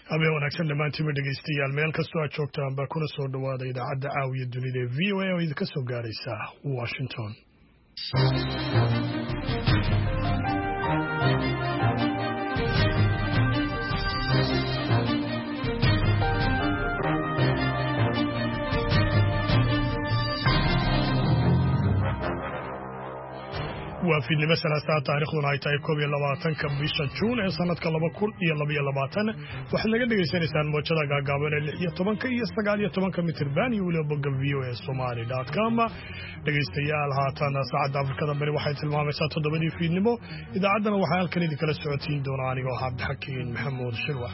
habeen wanaagsan dhammaantiinba dhegaystayaal meel kastoo aad joogtaan baa kuna soo dhawaada idaacadda caawiya dunida ee v o a oo idinka soo gaaraysa Washington. waa fiidnimo salaasaa taariikhduna ay tahay 21-ka bisha Juun ee sanadka 2022 waxaad naga dhagaysanaysaan moojada gaagaaban ee 16 iyo 19 mitirban iyo waliba bogga voasomali.com. dhagaystayaal haatan saacadda Afrikada bari waxay tilmaamaysaa 7 fiidnimo. idaacaddana waxaa halkan idinkala socotiin doona anigoo Cabdixakiin Maxamuud Shirwa.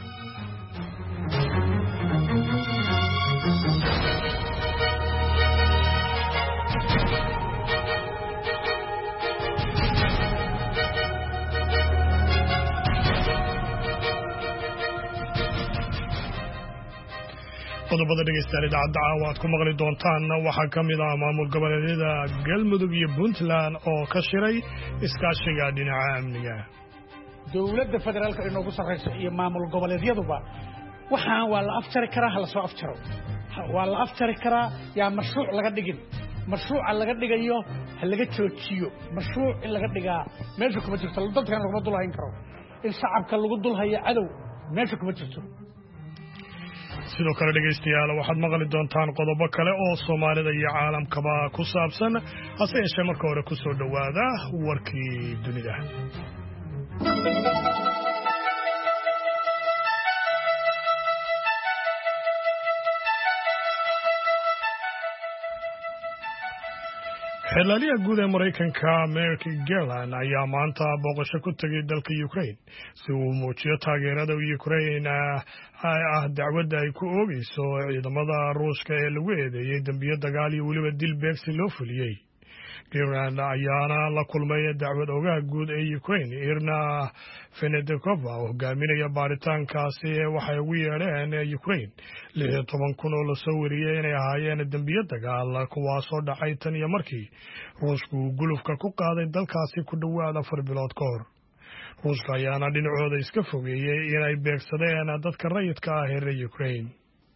qodobada dhegeystayaal idaacadda caawa aad ku maqli doontaan waxaa ka mid ah maamul goboleedyada Galmudug iyo Puntland oo ka shiray iskaashiga dhinaca amniga. dawladda federaalka inoogu sarreysa iyo maamul goboleedyaduba waxaan waa la afjari karaa hala soo afjaro waa la afjari karaa yaa mashruuc laga dhigin mashruuca laga dhigayo ha laga joojiyo mashruuc in laga dhigaa meesha kuma jirto dadkan laguma dulhayn karo in shacabka lagu dulhayo cadow meesha kuma jirto. sidoo kale dhegaystayaal waxaad maqli doontaan qodobo kale oo Soomaalida iyo caalamkaba ku saabsan hase yeeshee marka hore ku soo dhawaada warkii dunida. xeelaliyaha guud ee Mareykanka Merrick Garland ayaa maanta booqasho ku tagay dalka Ukraine si uu muujiyo taageerada Ukraine ah dacwadda ay ku oogayso ciidamada Ruushka ee lagu eedeeyay dambiyo dagaal iyo weliba dil beegsi loo fuliyay. Garland ayaana la kulmay dacwad ogaha guud ee Ukraine Irina Fedorkova oo hogaaminaya baaritaankaasi waxay ugu yeedheen Ukraine 16,000 oo la soo wariyay inay ahaayeen dambiyo dagaal kuwaasoo dhacay tan iyo markii Ruushku gulufka ku qaaday dalkaasi ku dhowaad 4 bilood ka hor. Ruushka ayaana dhinacooda iska fogeeyay inay beegsadeen dadka rayidka ah ee reer Ukraine.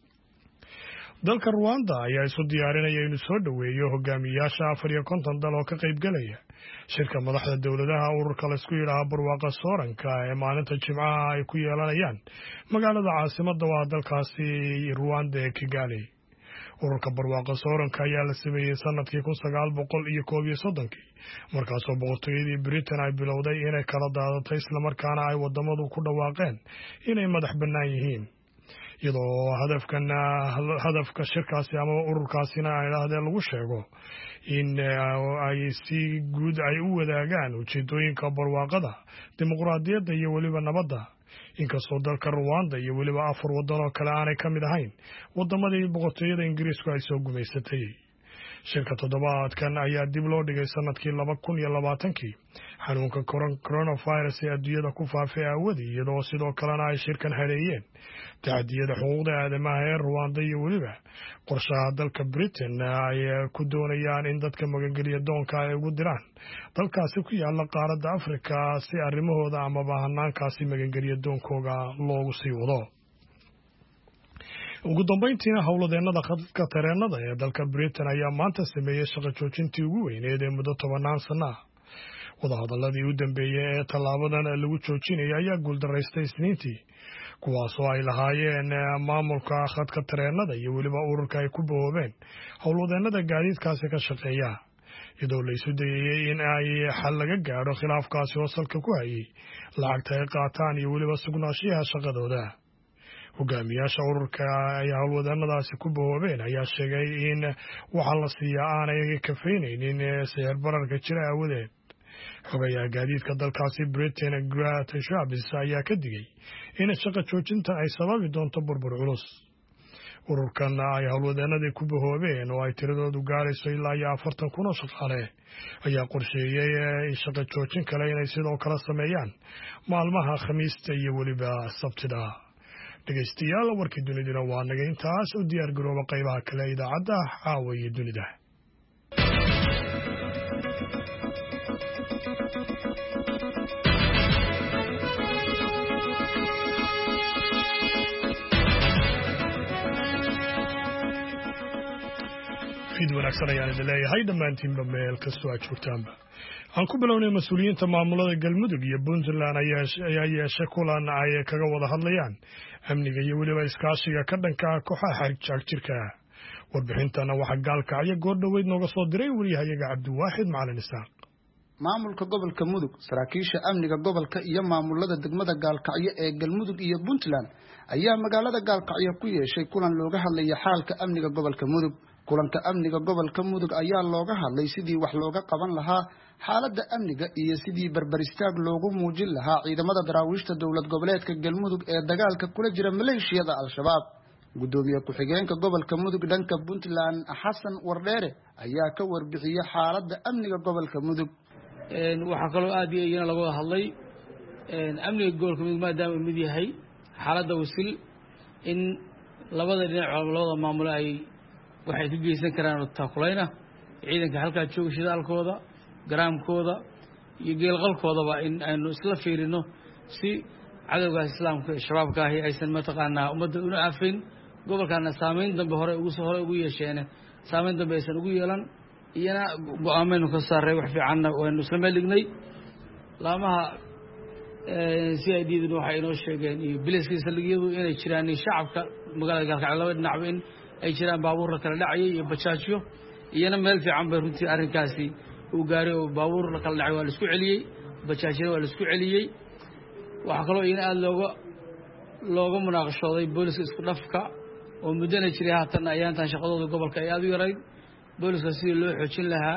dalka Rwanda ayaa isu diyaarinaya inuu soo dhaweeyo hogaamiyaasha 54 dal oo ka qayb galaya shirka madaxda dawladaha ururka la isku yiraahdo barwaaqo sooranka ee maalinta Jimcaha ay ku yeelanayaan magaalada caasimadda waa dalkaasi Rwanda ee Kigali. ururka barwaaqo sooranka ayaa la sameeyay sanadkii 1931 markaasoo boqortooyadii Britain ay bilowday inay kala daadatay isla markaana ay wadamadu ku dhawaaqeen inay madax bannaan yihiin. iyadoo hadafka shirkaasi ama ururkaasina ay yiraahdeen lagu sheego in ay si guud ay u wadaagaan ujeedooyinka barwaaqada dimuqraadiyadda iyo weliba nabadda. inkastoo dalka Rwanda iyo weliba 4 waddan oo kale aanay ka mid ahayn wadamadii boqortooyada Ingiriisku ay soo gumaysatay. shirka toddobaadkan ayaa dib loo dhigay sanadkii 2020 xanuunka coronavirus ee adduunyada ku faafay aawadii iyadoo sidoo kalena ay shirkan hareeyeen tacdiyada xuquuqda aadamaha ee Rwanda iyo weliba qorshaha dalka Britain ay ku doonayaan in dadka magangeliya doonka ay ugu diraan dalkaasi ku yaala qaaradda Afrika si arrimahooda ama bahanaankaasi magangeliya doonkooga loogu sii wado. ugu dambeyntiina howladeennada khadka tareenada ee dalka Britain ayaa maanta sameeyay shaqo joojintii ugu weyneed ee muddo 10 sano ah. wadahadaladii u dambeeyay ee tallaabadan lagu joojinaya ayaa guuldaraystay Isniintii kuwaasoo ay lahaayeen maamulka khadka tareenada iyo weliba ururka ay ku boobeen howladeennada gaadiidkaasi ka shaqeeya iyadoo la isu dayay in ay xal laga gaadho khilaafkaasi oo salka ku hayay lacagta ay qaataan iyo weliba sugnaanshiyaha shaqadooda. hogaamiyaasha ururka ay howlwadeennadaasi ku boobeen ayaa sheegay in waxa la siiyaa aanay kafeynaynin sicir bararka jira aawadeed. xogayaha gaadiidka dalkaasi Britain Grant Shapps ayaa ka digay in shaqo joojinta ay sababi doonto burbur culus. ururkan ay howlwadeennadii ku boobeen oo ay tiradoodu gaarayso ilaa 40,000 oo shaqaale ayaa qorsheeyay shaqo joojin kale inay sidoo kale sameeyaan maalmaha Khamiista iyo weliba Sabtida. dhegaystayaal warkii dunidina waa naga intaas u diyaar garooba qaybaha kale idaacadda caawa iyo dunida. fiid wanaagsan ayaan idin leeyahay dhammaantiinba meel kastoo aad joogtaanba aan ku bilownay mas-uuliyiinta maamulada galmudug iyo puntland ayaa yeeshay kulan ay kaga wada hadlayaan amniga iyo weliba iskaashiga ka dhanka ah kooxaha xagjirka warbixintana waxaa gaalkacyo goordhoweyd nooga soo diray wariyahayaga cabdiwaaxid macalin isaaq maamulka gobolka mudug saraakiisha amniga gobolka iyo maamulada degmada gaalkacyo ee galmudug iyo puntland ayaa magaalada gaalkacyo ku yeeshay kulan looga hadlaya xaalka amniga gobolka mudug kulanka amniga gobolka mudug ayaa looga hadlay sidii wax looga qaban lahaa xaaladda amniga iyo sidii barbaristaag loogu muujin lahaa ciidamada daraawiishta dowlad goboleedka galmudug ee dagaalka kula jira maleeshiyada al-shabaab gudoomiye ku-xigeenka gobolka mudug dhanka puntland xasan wardheere ayaa ka warbixiyay xaaladda amniga gobolka mudug waxaa kaloo aad iyo iyana laga hadlay amniga gobolka mudug maadaama uu mid yahay xaaladda wasil in labada dhinac labada maamulo ay waxay ku geysan karaan taakulayna ciidanka halkaa jooga shidaalkooda garaamkooda iyo geelqalkoodaba in aynu isla fiirino si cadowgaas islaamka shabaabka ahi aysan mataqaanaa ummadda una afayn gobolkaana saamayn dambe hore ugu yeesheene saamayn dambe aysan ugu yeelan iyana go-aamaynu ka saaray wax fiicanna waynu isla meeldhignay laamaha CID-duna waxay inoo sheegeen iyo biliskii saldhigyadu inay jiraan shacabka magaalada gaalkacyo laba dhinacba in ay jiraan baabuurra kala dhacayay iyo bajaajyo iyana meel fiican bay runtii arrinkaasi uu gaaray oo baabuur la kala dhacay waa la isku celiyey bajaajyada waa la isku celiyey waxaa kaloo iyana aada looga munaaqashooday booliska isku dhafka oo muddana jiray haatan ayaantan shaqadooda gobolka ay aada u yarayd booliska sidii loo xoojin lahaa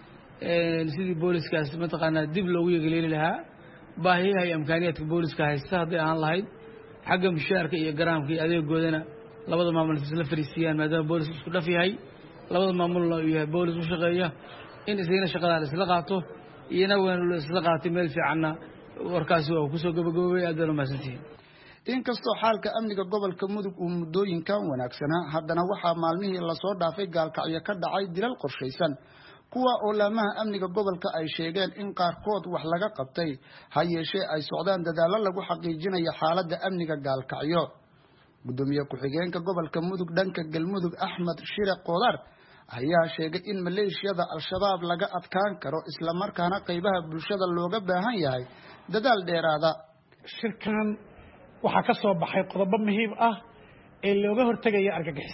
sidii booliskaas mataqaanaa dib loogu yegeleeli lahaa baahiyaha iyo imkaaniyaadka booliska haysta hadday ahaan lahayd xagga mushaarka iyo garaamka iyo adeegoodana labada maamul isla fariisiiyaan maadaama booliska isku dhaf yahay labada maamulna uu yahay boolis u shaqeeya in isagana shaqadaa la isla qaato iyana waynu la isla qaatay meel fiicanna warkaasi waa kusoo gabagaboobay aad baan umahadsantihiin inkastoo xaalka amniga gobolka mudug uu muddooyinkan wanaagsanaa haddana waxaa maalmihii lasoo dhaafay gaalkacyo ka dhacay dilal qorshaysan kuwa oo laamaha amniga gobolka ay sheegeen in qaarkood wax laga qabtay ha yeeshee ay socdaan dadaallo lagu xaqiijinayo xaaladda amniga gaalkacyo gudoomiye ku-xigeenka gobolka mudug dhanka galmudug axmed shire qoodar ayaa sheegay in maleeshiyada al-shabaab laga adkaan karo islamarkaana qaybaha bulshada looga baahan yahay dadaal dheeraada shirkan waxaa ka soo baxay qodobo muhiim ah ee looga hortegaya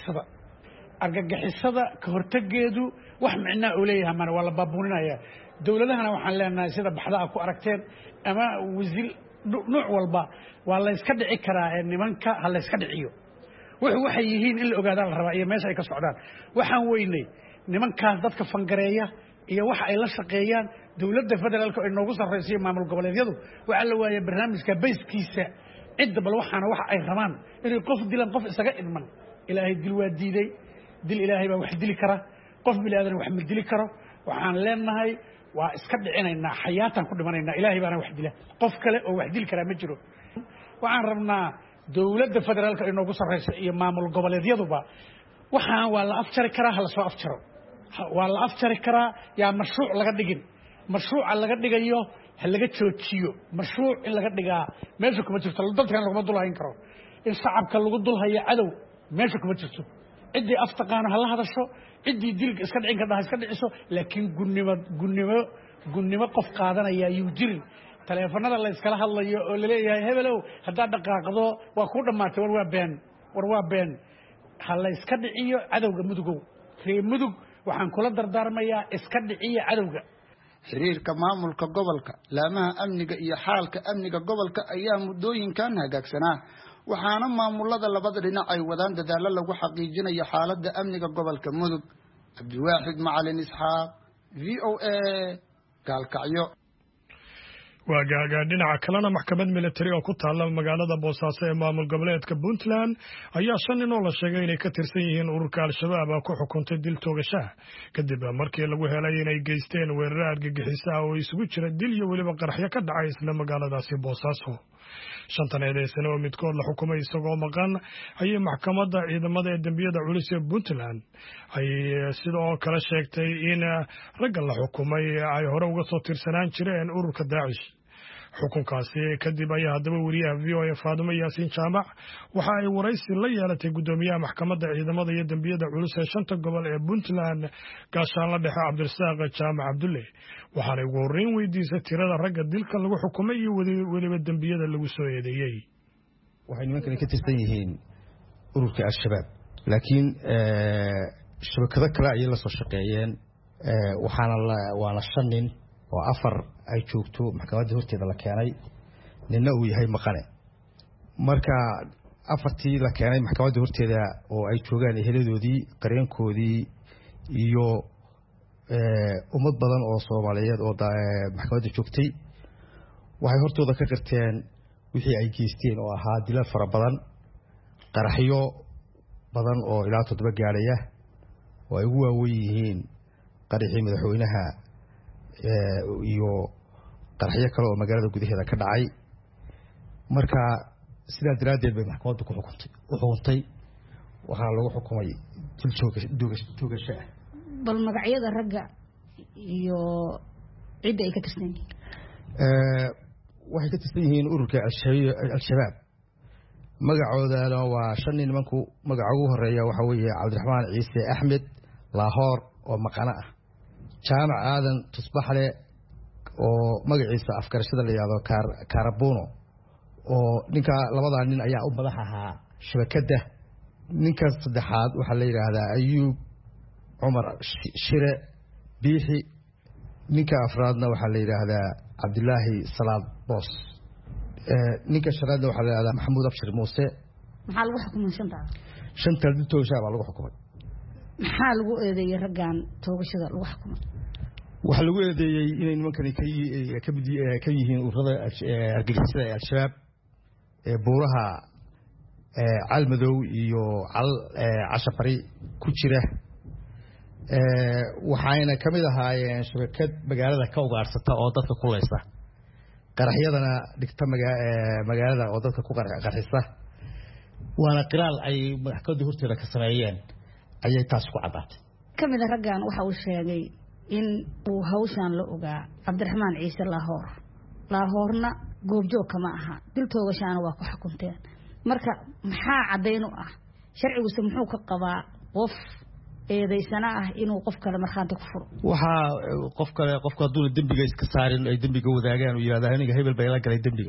argagixisada ka hortegeedu wax micnaa uu leeyahay mana waa la baabuuninaya dowladahana waxaan leenahay sida baxdaa ku aragteen ama wasiir nooc walba waa la iska dhici karaa nimanka ha la iska dhiciyo waxay yihiin in la ogaadaa la rabaa iyo meesha ay ka socdaan waxaan weynay nimankaas dadka fangareeya iyo waxa ay la shaqeeyaan dowladda federaalka ay noogu sarreysiyo maamul goboleedyadu waxa la waayay barnaamijka bayskiisa cidda bal waxaana waxa ay rabaan inay qof dilan qof isaga idman ilaahay dil waa diiday dil ilaahay baa wax dili kara qof bini aadan wax ma dili karo waxaan leenahay waa iska dhicinaynaa xayaataan ku dhimanaynaa ilaahay baana wax dila qof kale oo wax dili karaa ma jiro waxaan rabnaa dowladda federaalka ay noogu sarreysa iyo maamul goboleedyaduba waxaan waa la afjari karaa ha la soo afjaro waa la afjari karaa yaa mashruuc laga dhigin mashruuca laga dhigayo ha laga joojiyo mashruuc in laga dhigaa meesha kuma jirto dadkan laguma dulhayn karo in shacabka lagu dulhayo cadow meesha kuma jirto ciddii aftaqaano ha la hadasho ciddii dilka iska dhicin kardha ha iska dhiciso laakiin gunnimo qof qaadanaya yuu jirin taleefanada la iskala hadlayo oo laleeyahay hebelow haddaad dhaqaaqdo waa kuu dhammaatay war waa been ha la iska dhiciyo cadowga mudugow ree mudug waxaan kula dardaarmayaa iska dhiciya cadowga xiriirka maamulka gobolka laamaha amniga iyo xaalka amniga gobolka ayaa muddooyinkan hagaagsanaa waxaana maamulada labada dhinac ay wadaan dadaallo lagu xaqiijinayo xaaladda amniga gobolka mudug cabdiwaaxid macalin isxaaq VOA gaalkacyo waagaaga dhinaca kalena maxkamad militari oo ku taalla magaalada boosaaso ee maamul goboleedka puntland ayaa 5 nin oo la sheegay inay ka tirsan yihiin ururka al-shabaab ku xukuntay dil toogashaha kadib markii lagu helay inay geysteen weerar argagixiso oo isugu jira dil iyo weliba qaraxyo ka dhacay isla magaaladaasi boosaaso 5 eedaysano oo midkood la xukumay isagoo maqan ayay maxkamadda ciidamada ee dambiyada culus ee puntland ay sidoo kale sheegtay in ragga la xukumay ay hore uga soo tirsanaan jireen ururka daacish xukunkaasi kadib ayaa haddaba wariyaha v o a Faadumo Yaasiin Jaamac waxa ay waraysi la yeelatay gudoomiyaha maxkamadda ciidamada iyo dambiyada culus ee 5 gobol ee Puntland gaashaanle dhexe Cabdirasaaq Jaamac Cabdulle waxaana ugu horreyn weydiisay tirada ragga dilka lagu xukumay iyo weliba dambiyada lagu soo eedeeyay. waxay nimankani ka tirsan yihiin ururka al-shabaab laakiin shabakado kale ayay la soo shaqeeyeen waana 5 nin oo 4 ay joogto maxkamadda horteeda la keenay ninna uu yahay maqane marka 4tii la keenay maxkamadda horteeda oo ay joogaan eheladoodii qareenkoodii iyo ummad badan oo Soomaaliyeed oo maxkamadda joogtay waxay hortooda ka qirteen wixii ay geysteen oo ahaa dilal fara badan qaraxyo badan oo ilaa 7 gaaraya oo ay ugu waaweyn yihiin qaraxii madaxweynaha iyo qaraxyo kale oo magaalada gudaheeda ka dhacay marka sidaa daraadeed bay maxkamaddu ku xukuntay waxaa lagu xukumay dil joogasho ah. bal magacyada ragga iyo cidda ay ka tirsan yihiin waxay ka tirsan yihiin ururka al-shabaab magacoodana waa 5 nin nimanku magaca ugu horeeya waxa weeye Cabdiraxmaan Ciise Axmed Lahoor oo maqana ah Jaamac Aadan Tusbaxle oo magaciisa afkarashada la yiraahdo Karabuno oo ninka labada nin ayaa u madax ahaa shabakada ninka saddexaad waxa la yiraahdaa Ayuub Umar Shire Biixi ninka afraadna waxa la yiraahdaa Cabdullaahi Salaad Boos ninka shanaadna waxa la yiraahdaa Maxamuud Abshir Muuse. maxaa lagu xukumay shanta dil toogasho baa lagu xukumay. maxaa lagu eedeeyay raggan toogashada lagu xukumay? waxa lagu eedeeyay inay nimankani ka yihiin ururada argagixisada ee al-shabaab ee buuraha Calmadow iyo Cashafari ku jira waxayna kamid ahaayeen shabakad magaalada ka ugaarsata oo dadka ku leysa qaraxyadana dhigta magaalada oo dadka ku qarxisa waana qiraal ay maxkamadda horteeda ka sameeyeen ayay taas ku cadaatay. kamid raggan waxa uu sheegay in uu hawshan la ogaa Cabdiraxmaan Ciise Lahoorna goobjoog kama aha dil toogashaana waa ku xukunteen marka maxaa cadeyn u ah sharcigu muxuu ka qabaa qof eedeysana ah inuu qof kale marxaanta ku furo waxa qofka haduu dambiga iska saarin ay dambiga wadaagaan oo yiraahdo aniga hebel bay la galay dambiga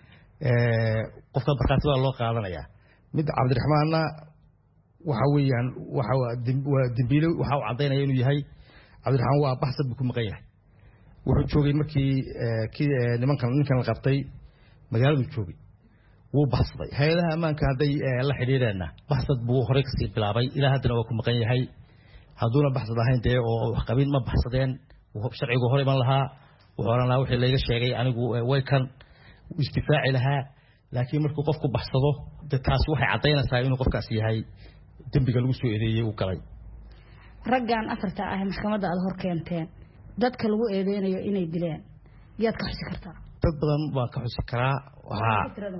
qofka marxaanta loo qaadanaya mid Cabdiraxmaanna waxa weeyaan waxa dambiile waxa uu cadeynaya inuu yahay Cabdiraxmaan waa baxsad ku maqan yahay wuxuu joogay markii ninkan la qabtay magaalada joogay wuu baxsaday hay'adaha ammaanka haday la xiriirana baxsad buu hore ka sii bilaabay ilaa haddana waa ku maqan yahay haduuna baxsad ahayn dee oo wax qabin ma baxsadeen sharcigu hore ban lahaa wuxuu wixii laga sheegay anigu way kan istifaaci lahaa laakiin markuu qofku baxsado taas waxay cadeynaysaa inuu qofkaas yahay dambiga lagu soo eedeeyay uu galay. raggan 4 ah maxkamadda aad hor keenteen dadka lagu eedeynayo inay dileen yaad ka xusi kartaa? dad badan baan ka xusi karaa waxa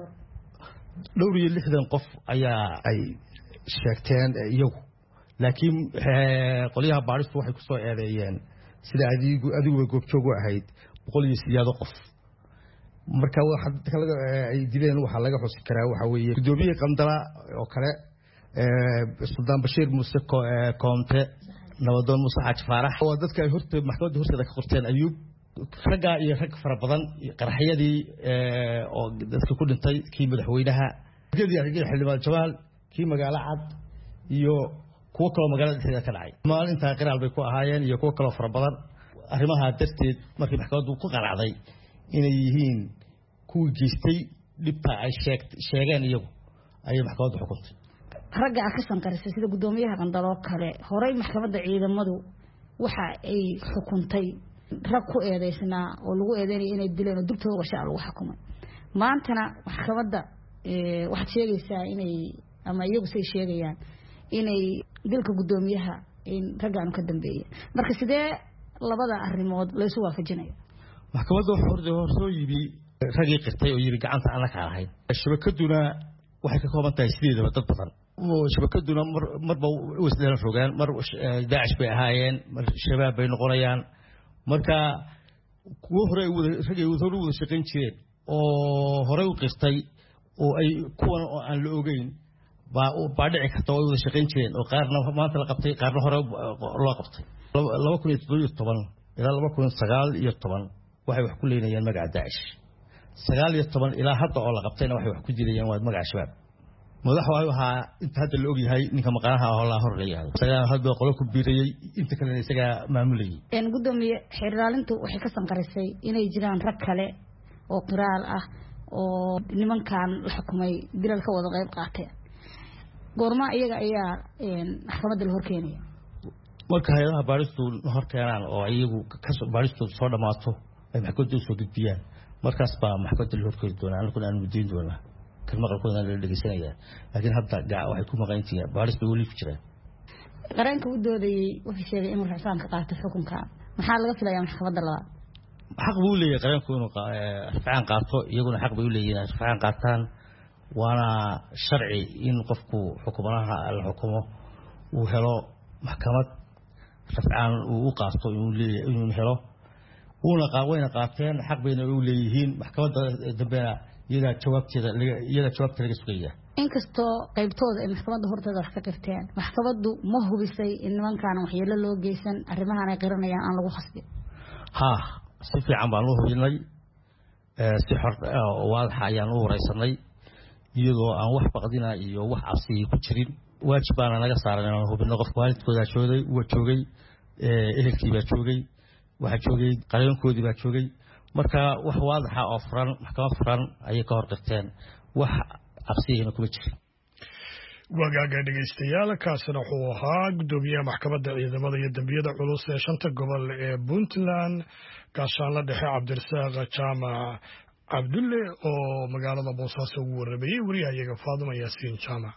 dhowr iyo 60 qof ayaa ay sheegteen iyagu laakiin qoliyaha baaristu waxay ku soo eedeeyeen sida adigu goobjoog u ahayd 108 qof marka waxa ay dileen waxa laga xusi karaa waxa weeye gudoomiye Qandala oo kale Sultan Bashir Muuse Koonte nabadoon Muuse Xaaj Faarax oo dadka ay horta maxkamadda horteeda ka qorteen Ayuub ragga iyo rag fara badan qaraxyadii oo dadka ku dhintay kii madaxweynaha xildhibaan Jawaal kii magaalo cad iyo kuwa kale magaalada dhexdeeda ka dhacay maalinta qiraal bay ku ahaayeen iyo kuwa kale fara badan arrimaha darteed markii maxkamaddu ku qaracday inay yihiin kuwa geystay dhibta ay sheegeen iyagu ayay maxkamaddu xukuntay. ragga ka sanqarisay sida gudoomiyaha Qandalo kale horay maxkamadda ciidamadu waxa ay xukuntay rag ku eedeysnaa oo lagu eedeynay inay dileen oo dib toogasho lagu xukumay maantana maxkamadda waxa sheegaysaa inay ama iyagu say sheegayaan inay dilka gudoomiyaha in raggan ka dambeeyay marka sidee labada arrimood la isu waafajinayo? maxkamaddu hor soo yibi ragii qirtay oo yiri gacanta aan la kalahayn shabakaduna waxay ka kooban tahay sideedaba dad badan oo shabakaduna marba isla rogaan mar Daacish bay ahaayeen mar shabaab bay noqonayaan marka kuwa hore ragay wada shaqeyn jireen oo hore u qirtay oo ay kuwan oo aan la ogeyn baa dhici karta oo wada shaqayn jireen oo qaarna maanta la qabtay qaarna hore loo qabtay 2017 ilaa 2019 waxay wax ku leeynayaan magaca Daesh 19 ilaa hadda oo la qabtayna waxay wax ku jirayaan waa magaca shabaab madaxu ahaa inta hadda la og yahay ninka maqaanaha oo la horreeyay isaga hadda qolo ku biiriyay inta kale isaga maamulayay gudoomiye xiraalintu waxay ka sanqarisay inay jiraan rag kale oo qiraal ah oo nimankan la xukumay dilal ka wada qayb qaatay goorma iyaga ayaa maxkamadda la horkeenaya marka hay'adaha baaristu horkeenaan oo iyagu baaristu soo dhamaato ay maxkamadda soo gudbiyaan markaas baa maxkamadda la horkeeni doonaa anaguna aan mudiin doonaa maqalkooda la dhageysanaya laakiin hadda waxay ku maqayntiina baarista wali ku jiraan qaranka u doodayay wuxuu sheegay inuu rafcaan ka qaato xukunka maxaa laga filayaa maxkamadda labaad xaq buu leeyahay qaranku inuu rafcaan qaato iyaguna xaq bay u leeyihiin rafcaan qaataan waana sharci in qofku xukumanaha la xukumo uu helo maxkamad rafcaan uu u qaato inuu helo wayna qaateen xaq bayna u leeyihiin maxkamadda dambeena iyada jawaabta laga sugaya inkastoo qaybtooda ay maxkamadda horteeda wax ka qirteen maxkamaddu ma hubisay in nimankaan waxyeello loo geysan arrimahan ay qiranayaan aan lagu khasbin si fiican baan u hubinay si xor waadax ayaan u wareysanay iyadoo aan wax baqdina iyo wax cabsi ku jirin waajib baana naga saaran inaan hubino qofka waalidkooda joogay ehelkii baa joogay waxa joogay qarankoodii baa joogay marka wax waadaxa oo furan maxkamad furan ayay ka hor qirteen wax cabsiina kuma jirin wagaaga dhegeystayaal kaasina wuxuu ahaa gudoomiyaha maxkamadda ciidamada iyo dambiyada culus ee 5 gobol ee Puntland gaashaanle dhexe Cabdirasaaq Jaamac Cabdulle oo magaalada Boosaaso ugu warramayay wariyahayaga Faaduma Yaasiin Jaamac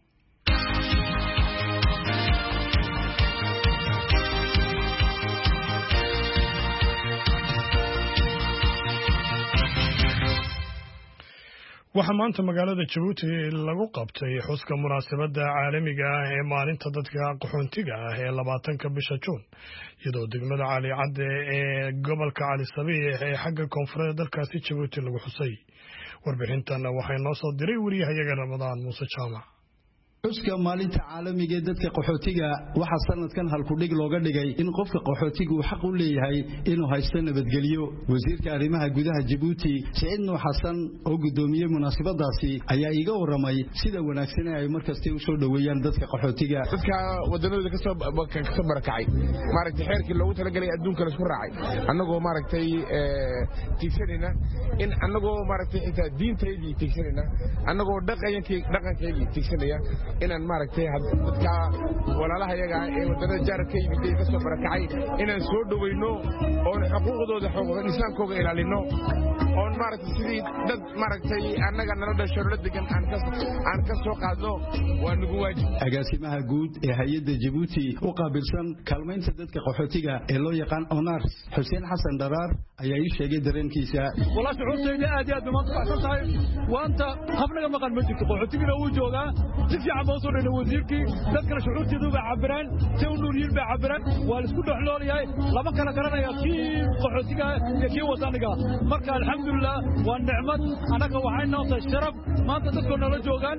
waxaa maanta magaalada Jabuuti lagu qabtay xuska munaasabadda caalamiga ah ee maalinta dadka qaxoontiga ah ee 20ka bisha Juun iyadoo degmada Cali Cadde ee gobolka Cali Sabiix ee xagga koonfureed dalkaasi Jabuuti lagu xusay warbixintan waxay noo soo diray wariyahayaga Ramadaan Muuse Jaamac xuska maalinta caalamiga ee dadka qaxootiga waxa sanadkan halkudhig looga dhigay in qofka qaxootiga uu xaq u leeyahay inuu haysto nabadgelyo wasiirka arrimaha gudaha Djibouti Said Nuur Xasan oo gudoomiyay munaasabadaasi ayaa iga waramay sida wanaagsan ay markasta u soo dhaweeyaan dadka qaxootiga dadka wadanada ka soo barakacay maaragtay xeerkii loogu talagalay adduunka la isku raacay annagoo maaragtay tiigsanayna in annagoo maaragtay inta diinteedii tiigsanayna annagoo dhaqankeedii tiigsanaya inaan maaragtay dadka walaalaha yaga ee wadada jaarka yimid ka soo barakacay inaan soo dhaweyno oo xuquuqdooda insaankooda ilaalino oo maaragtay sidii dad maaragtay annaga nala dhasho la degan aan ka soo qaadno waa nagu waajib agaasimaha guud ee hay'adda Djibouti u qaabilsan kaalmaynta dadka qaxootiga ee loo yaqaan ONARS Xuseen Xasan Daraar ayaa ii sheegay dareenkiisa walaal xusuusayda aad iyo aad ma tahay waanta qabnaga maqan ma jirto qaxootiga uu joogaa fiican baa soo dheeyay wasiirkii dadka shucuurtooda baa cabiraan soo nuuriyin baa cabiraan waa isku dhaxlooliyay laba kala garanaya kii qaxootiga iyo kii wadaniga marka alxamdulillah waa nicmad anaga waxay noo tahay sharaf maanta dadku nala joogan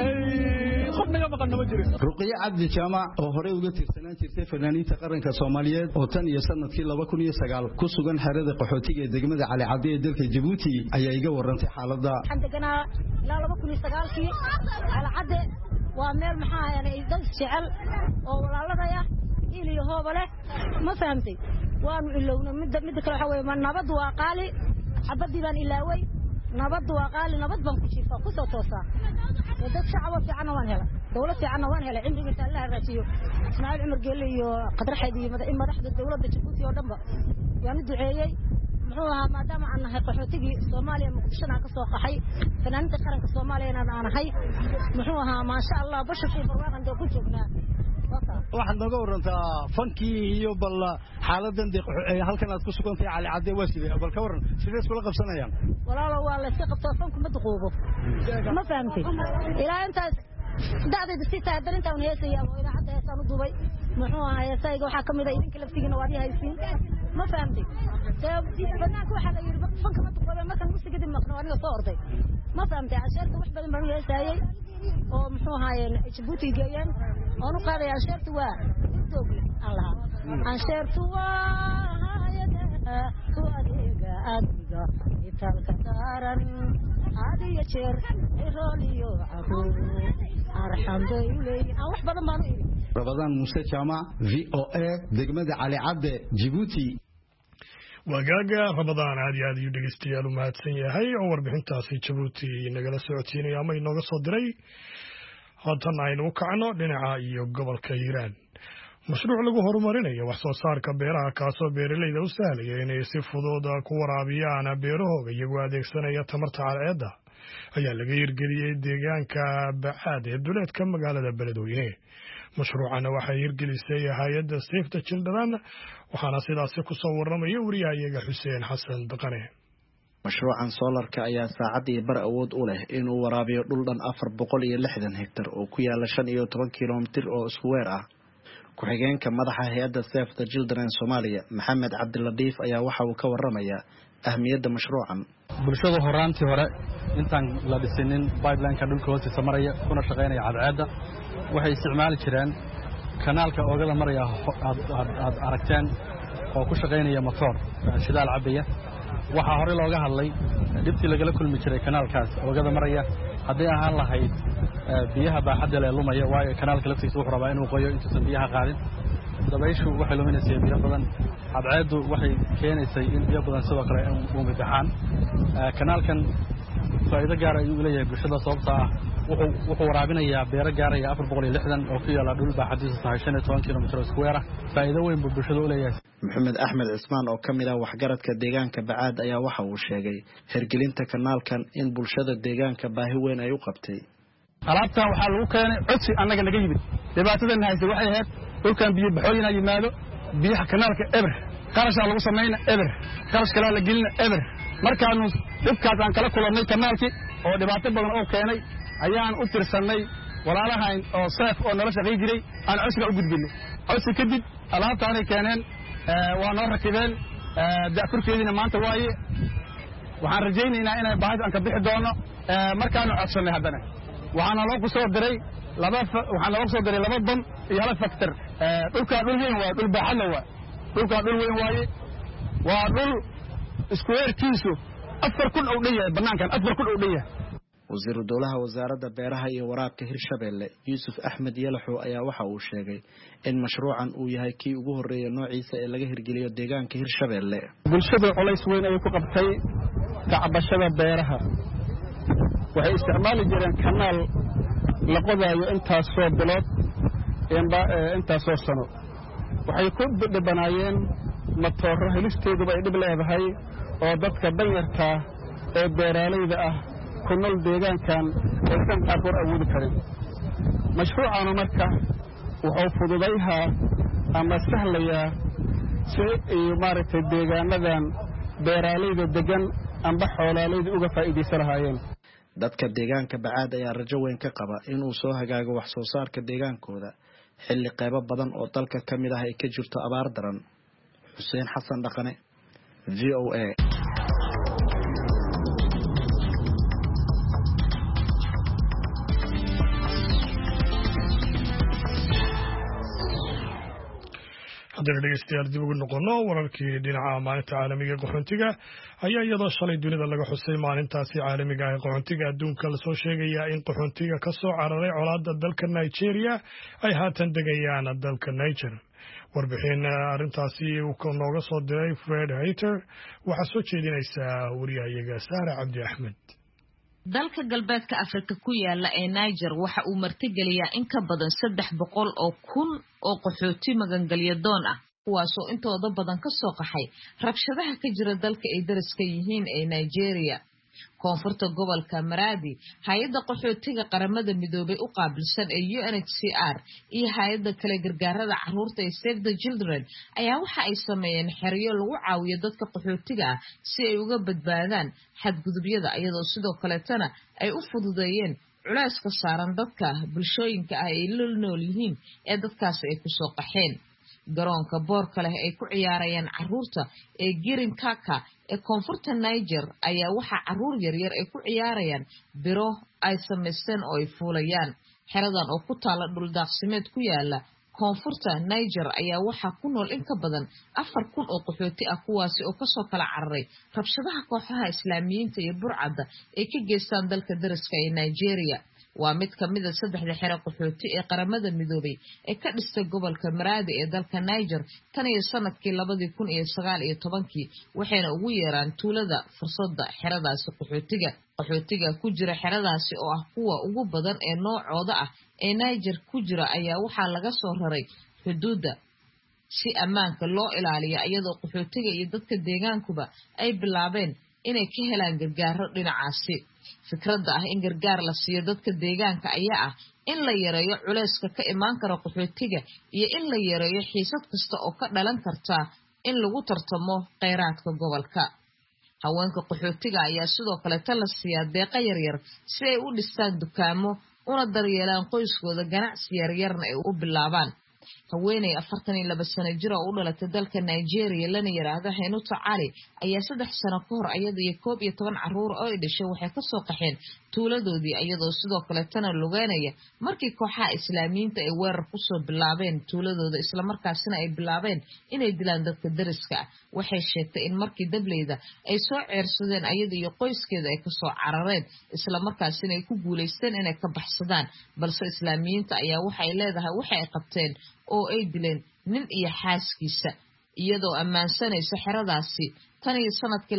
qofnaga maqan ma jirin Ruqiya Cabdi Jaamac oo hore uga tirsanaan jirtay fanaaniinta qaranka Soomaaliyeed oo tan iyo sanadkii 2009 ku sugan xerada qaxootiga ee degmada Cali Cadde ee dalka Djibouti ayaa iga warantay xaaladda xandagana 2009kii Cali Cadde waa meel maxaa aanay dad jecel oo walaaladaya iyo hoobale ma fahamtay waanu ilowna mid kale waxa weeye nabad waa qaali xabadii baan ilaaway nabad waa qaali nabad baan ku jiifaa ku soo toosaa dad shacab fiican waan helay dawlad fiican waan helay cimriga Allah raajiyo Ismaaciil Umar Geelle iyo qadraxeed iyo madaxda dawladda Djibouti oo dhanba yaan duceeyay muxuu ahaa maadaama aan nahay qaxootigii Soomaaliya Muqdisho ka soo qaxay fanaaniinta qaranka Soomaaliya aan nahay muxuu ahaa ma sha Allah bashashii barwaaqan ku joognaa waxaad naga warantaa fankii iyo bal xaaladan halkan aad ku sugantahay Cali Cadde waa sidee bal ka waran sidee isku qabsanayaan walaalo waa la iska qabtaa fanku ma duqoobo ma fahamtay ilaa intaas dacdada si taadar inta uu heesaya oo idaacada heesaan u dubay muxuu ahaay sayga waxa kamid ah idinka laftigiina waad haysiin ma fahamtay banaanka waxa la yiri fanka ma tuqabay markan musiga maqno aniga soo orday ma fahamtay casharta wax badan baan yeesayay oo muxuu ahaay Djibouti geeyeen oo nu qaaday casharta waa dogle Allah cashartu waa su'aaliga adiga italka daran adiga jeer irooliyo aqoon arxam bayulay wax badan baan u Ramadan Musa Jama VOA degmada Cali Cabde Djibouti wagaaga Ramadan aad iyo aad u dhageystayaal u mahadsan yahay oo warbixintaasi Djibouti nagala socodsiinaya ama inooga soo diray haatan aynu kacno dhinaca iyo gobolka Hiiraan mashruuc lagu horumarinayo wax soo saarka beeraha kaasoo beeralayda u sahlaya inay si fudud ku waraabiyaan beerahooda iyagoo adeegsanaya tamarta cadceedda ayaa laga hirgeliyay deegaanka Bacaad ee duleedka magaalada Beledweyne mashruucana waxay hirgelisay hay'adda Save the Children waxaana sidaas ku soo waramaya wariyahayaga Xuseen Xasan Daqane mashruucan solarka ayaa saacadii bar awood u leh inuu waraabiyo dhul dhan 460 hektar oo ku yaala 15 kiiloomitir oo isku weer ah ku-xigeenka madaxa hay'adda Save the Children Soomaaliya Maxamed Cabdiladiif ayaa waxa uu ka waramayaa ahmiyadda mashruucan bulshada horaantii hore intaan la dhisinin pipeline-ka dhulka hoostiisa maraya kuna shaqeynaya cadceedda waxay isticmaali jireen kanaalka oogada maraya aad aragteen oo ku shaqeynaya motor shidaal cabaya waxaa hore looga hadlay dhibtii lagala kulmi jiray kanaalkaas oogada maraya haddii ahaan lahayd biyaha baaxadda leh lumaya waayo kanaalka laftiisa wuxuu rabaa inuu qoyo intuusan biyaha qaadin dabayshu waxay luminaysay biyo badan cadceeddu waxay keenaysay in biyo badan sidoo kale u madaxaan kanaalkan faa'iido gaar ah ayuu leeyahay bulshada sababtoo ah wuxuu waraabinayaa beero gaaraya 460 oo ku yaala dhul baaxadiisu tahay 15 kiiloomitir square ah faa'iido weyn buu bulshada u leeyahay Maxamed Axmed Cismaan oo kamid ah waxgaradka deegaanka Bacaad ayaa waxa uu sheegay hirgelinta kanaalkan in bulshada deegaanka baahi weyn ay u qabtay alaabtan waxaa lagu keenay codsi annaga naga yimid dhibaatadan haysa waxay ahayd dhulkan biyo baxooyina yimaado biyaha kanaalka eber qarashaa lagu sameeyna eber qarash kale la gelina eber markaanu dhibkaas aan kala kulannay kanaalkii oo dhibaato badan oo keenay ayaan u tirsanay walaalahayn oo seef oo nala shaqay jiray aan codsiga u gudbinay codsi kadib alaabtaanay keeneen waa noo rakibeen da'furkeediina maanta waaye waxaan rajaynaynaa inay baahida aan ka bixi doono markaanu codsanay haddana waxaana loo soo diray laba ban iyo hal faktor dhulka dhul weyn waa dhul baaxad leh waa dhulka dhul weyn waaye waa dhul square-kiisu 4,000 oo dhan yahay banaankan 4,000 oo dhan yahay wasiir dowlaha wasaaradda beeraha iyo waraabka Hirshabeelle Yuusuf Axmed Yalaxo ayaa waxa uu sheegay in mashruucan uu yahay kii ugu horeeyay noociisa ee laga hirgeliyo deegaanka Hirshabeelle bulshada culays weyn ay ku qabtay kacbashada beeraha waxay isticmaali jireen kanaal la qodayo intaas soo bilood intaas soo sano waxay ku dhibanaayeen matooro helisteedu ay dhib leedahay oo dadka danyarta ee beeralayda ah ku nool deegaankan aysan qaarkood awoodi karin mashruucanu marka wuxuu fududayhaa ama sahlayaa si ay maaragtay deegaanadan beeralayda degan amba xoolaalayda uga faa'iidaysan lahaayeen dadka deegaanka Bacaad ayaa rajo weyn ka qaba inuu soo hagaago wax soo saarka deegaankooda xilli qaybo badan oo dalka kamid ah ay ka jirto abaar daran Xuseen Xasan Dhaqane VOA haddana dhegeystayaal dib ugu noqono wararkii dhinaca maalinta caalamiga ee qaxoontiga ayaa iyadoo shalay dunida laga xusay maalintaasi caalamiga ah ee qaxoontiga adduunka lasoo sheegayaa in qaxoontiga ka soo cararay colaadda dalka Nigeria ay haatan degayaan dalka Niger warbixin arrintaasi uu nooga soo diray Fred Hayter waxaa soo jeedinaysaa wariyahayaga Saara Cabdi Axmed dalka galbeedka Afrika ku yaala ee Niger waxa uu martigeliyaa in ka badan 300,000 oo kun oo qaxooti magangalyo doon ah kuwaasoo intooda badan ka soo qaxay rabshadaha ka jira dalka ay dariska yihiin ee Nigeria koonfurta gobolka Maradi hay'adda qaxootiga qaramada midoobay u qaabilsan ee UNHCR iyo hay'adda kale gargaarada carruurta ee Save the Children ayaa waxa ay sameeyeen xeryo lagu caawiyo dadka qaxootiga ah si ay uga badbaadaan xadgudubyada iyadoo sidoo kale tana ay u fududeeyeen culeyska saaran dadka bulshooyinka ah ay la nool yihiin ee dadkaasi ay ku soo qaxeen. garoonka boorka leh ay ku ciyaarayaan carruurta ee Girinkaka ee koonfurta Niger ayaa waxaa carruur yaryar ay ku ciyaarayaan biro ay samaysteen oo ay fuulayaan. xeradan oo ku taala dhul daaqsimeed ku yaala koonfurta Niger ayaa waxaa ku nool in ka badan 4,000 oo qaxooti ah kuwaasi oo ka soo kala cararay rabshadaha kooxaha Islaamiyiinta iyo burcadda ay ka geystaan dalka dariska ee Nigeria. waa mid ka mid ah 3 xero qaxooti ee qaramada midoobay ee ka dhistay gobolka Maradi ee dalka Niger tan iyo sanadkii 2019 waxayna ugu yeeraan tuulada fursadda xeradaasi qaxootiga ku jira xeradaasi oo ah kuwa ugu badan ee noocooda ah ee Niger ku jira ayaa waxaa laga soo raray xuduudda si ammaanka loo ilaaliyo iyadoo qaxootiga iyo dadka deegaankuba ay bilaabeen inay ka helaan gargaaro dhinacaasi. fikradda ah in gargaar la siiyo dadka deegaanka ayaa ah in la yareeyo culeyska ka imaan kara qaxootiga iyo in la yareeyo xiisad kasta oo ka dhalan karta in lagu tartamo kheyraadka gobolka. haweenka qaxootiga ayaa sidoo kale la siiyaa deeqa yaryar si ay u dhistaan dukaamo una daryeelaan qoyskooda ganacsi yaryarna ay u bilaabaan. haweeney 42 sano jir oo u dhalatay dalka Nigeria lana yiraahdo Henuta Ali ayaa 3 sano ka hor iyada iyo 11 carruur oo ay dhashay waxay ka soo qaxeen tuuladoodii iyadoo sidoo kale tan lugeynaya markii kooxaha Islaamiyiinta ay weerar ku soo bilaabeen tuuladooda isla markaasina ay bilaabeen inay dilaan dadka dariska ah. waxay sheegtay in markii dableyda ay soo ceersadeen iyada iyo qoyskeeda ay ka soo carareen isla markaasina ay ku guuleysteen inay ka baxsadaan balse Islaamiyiinta ayaa waxay leedahay waxa ay qabteen oo ay dileen nin iyo xaaskiisa iyadoo ammaansanaysa xeradaasi tan iyo sanadkii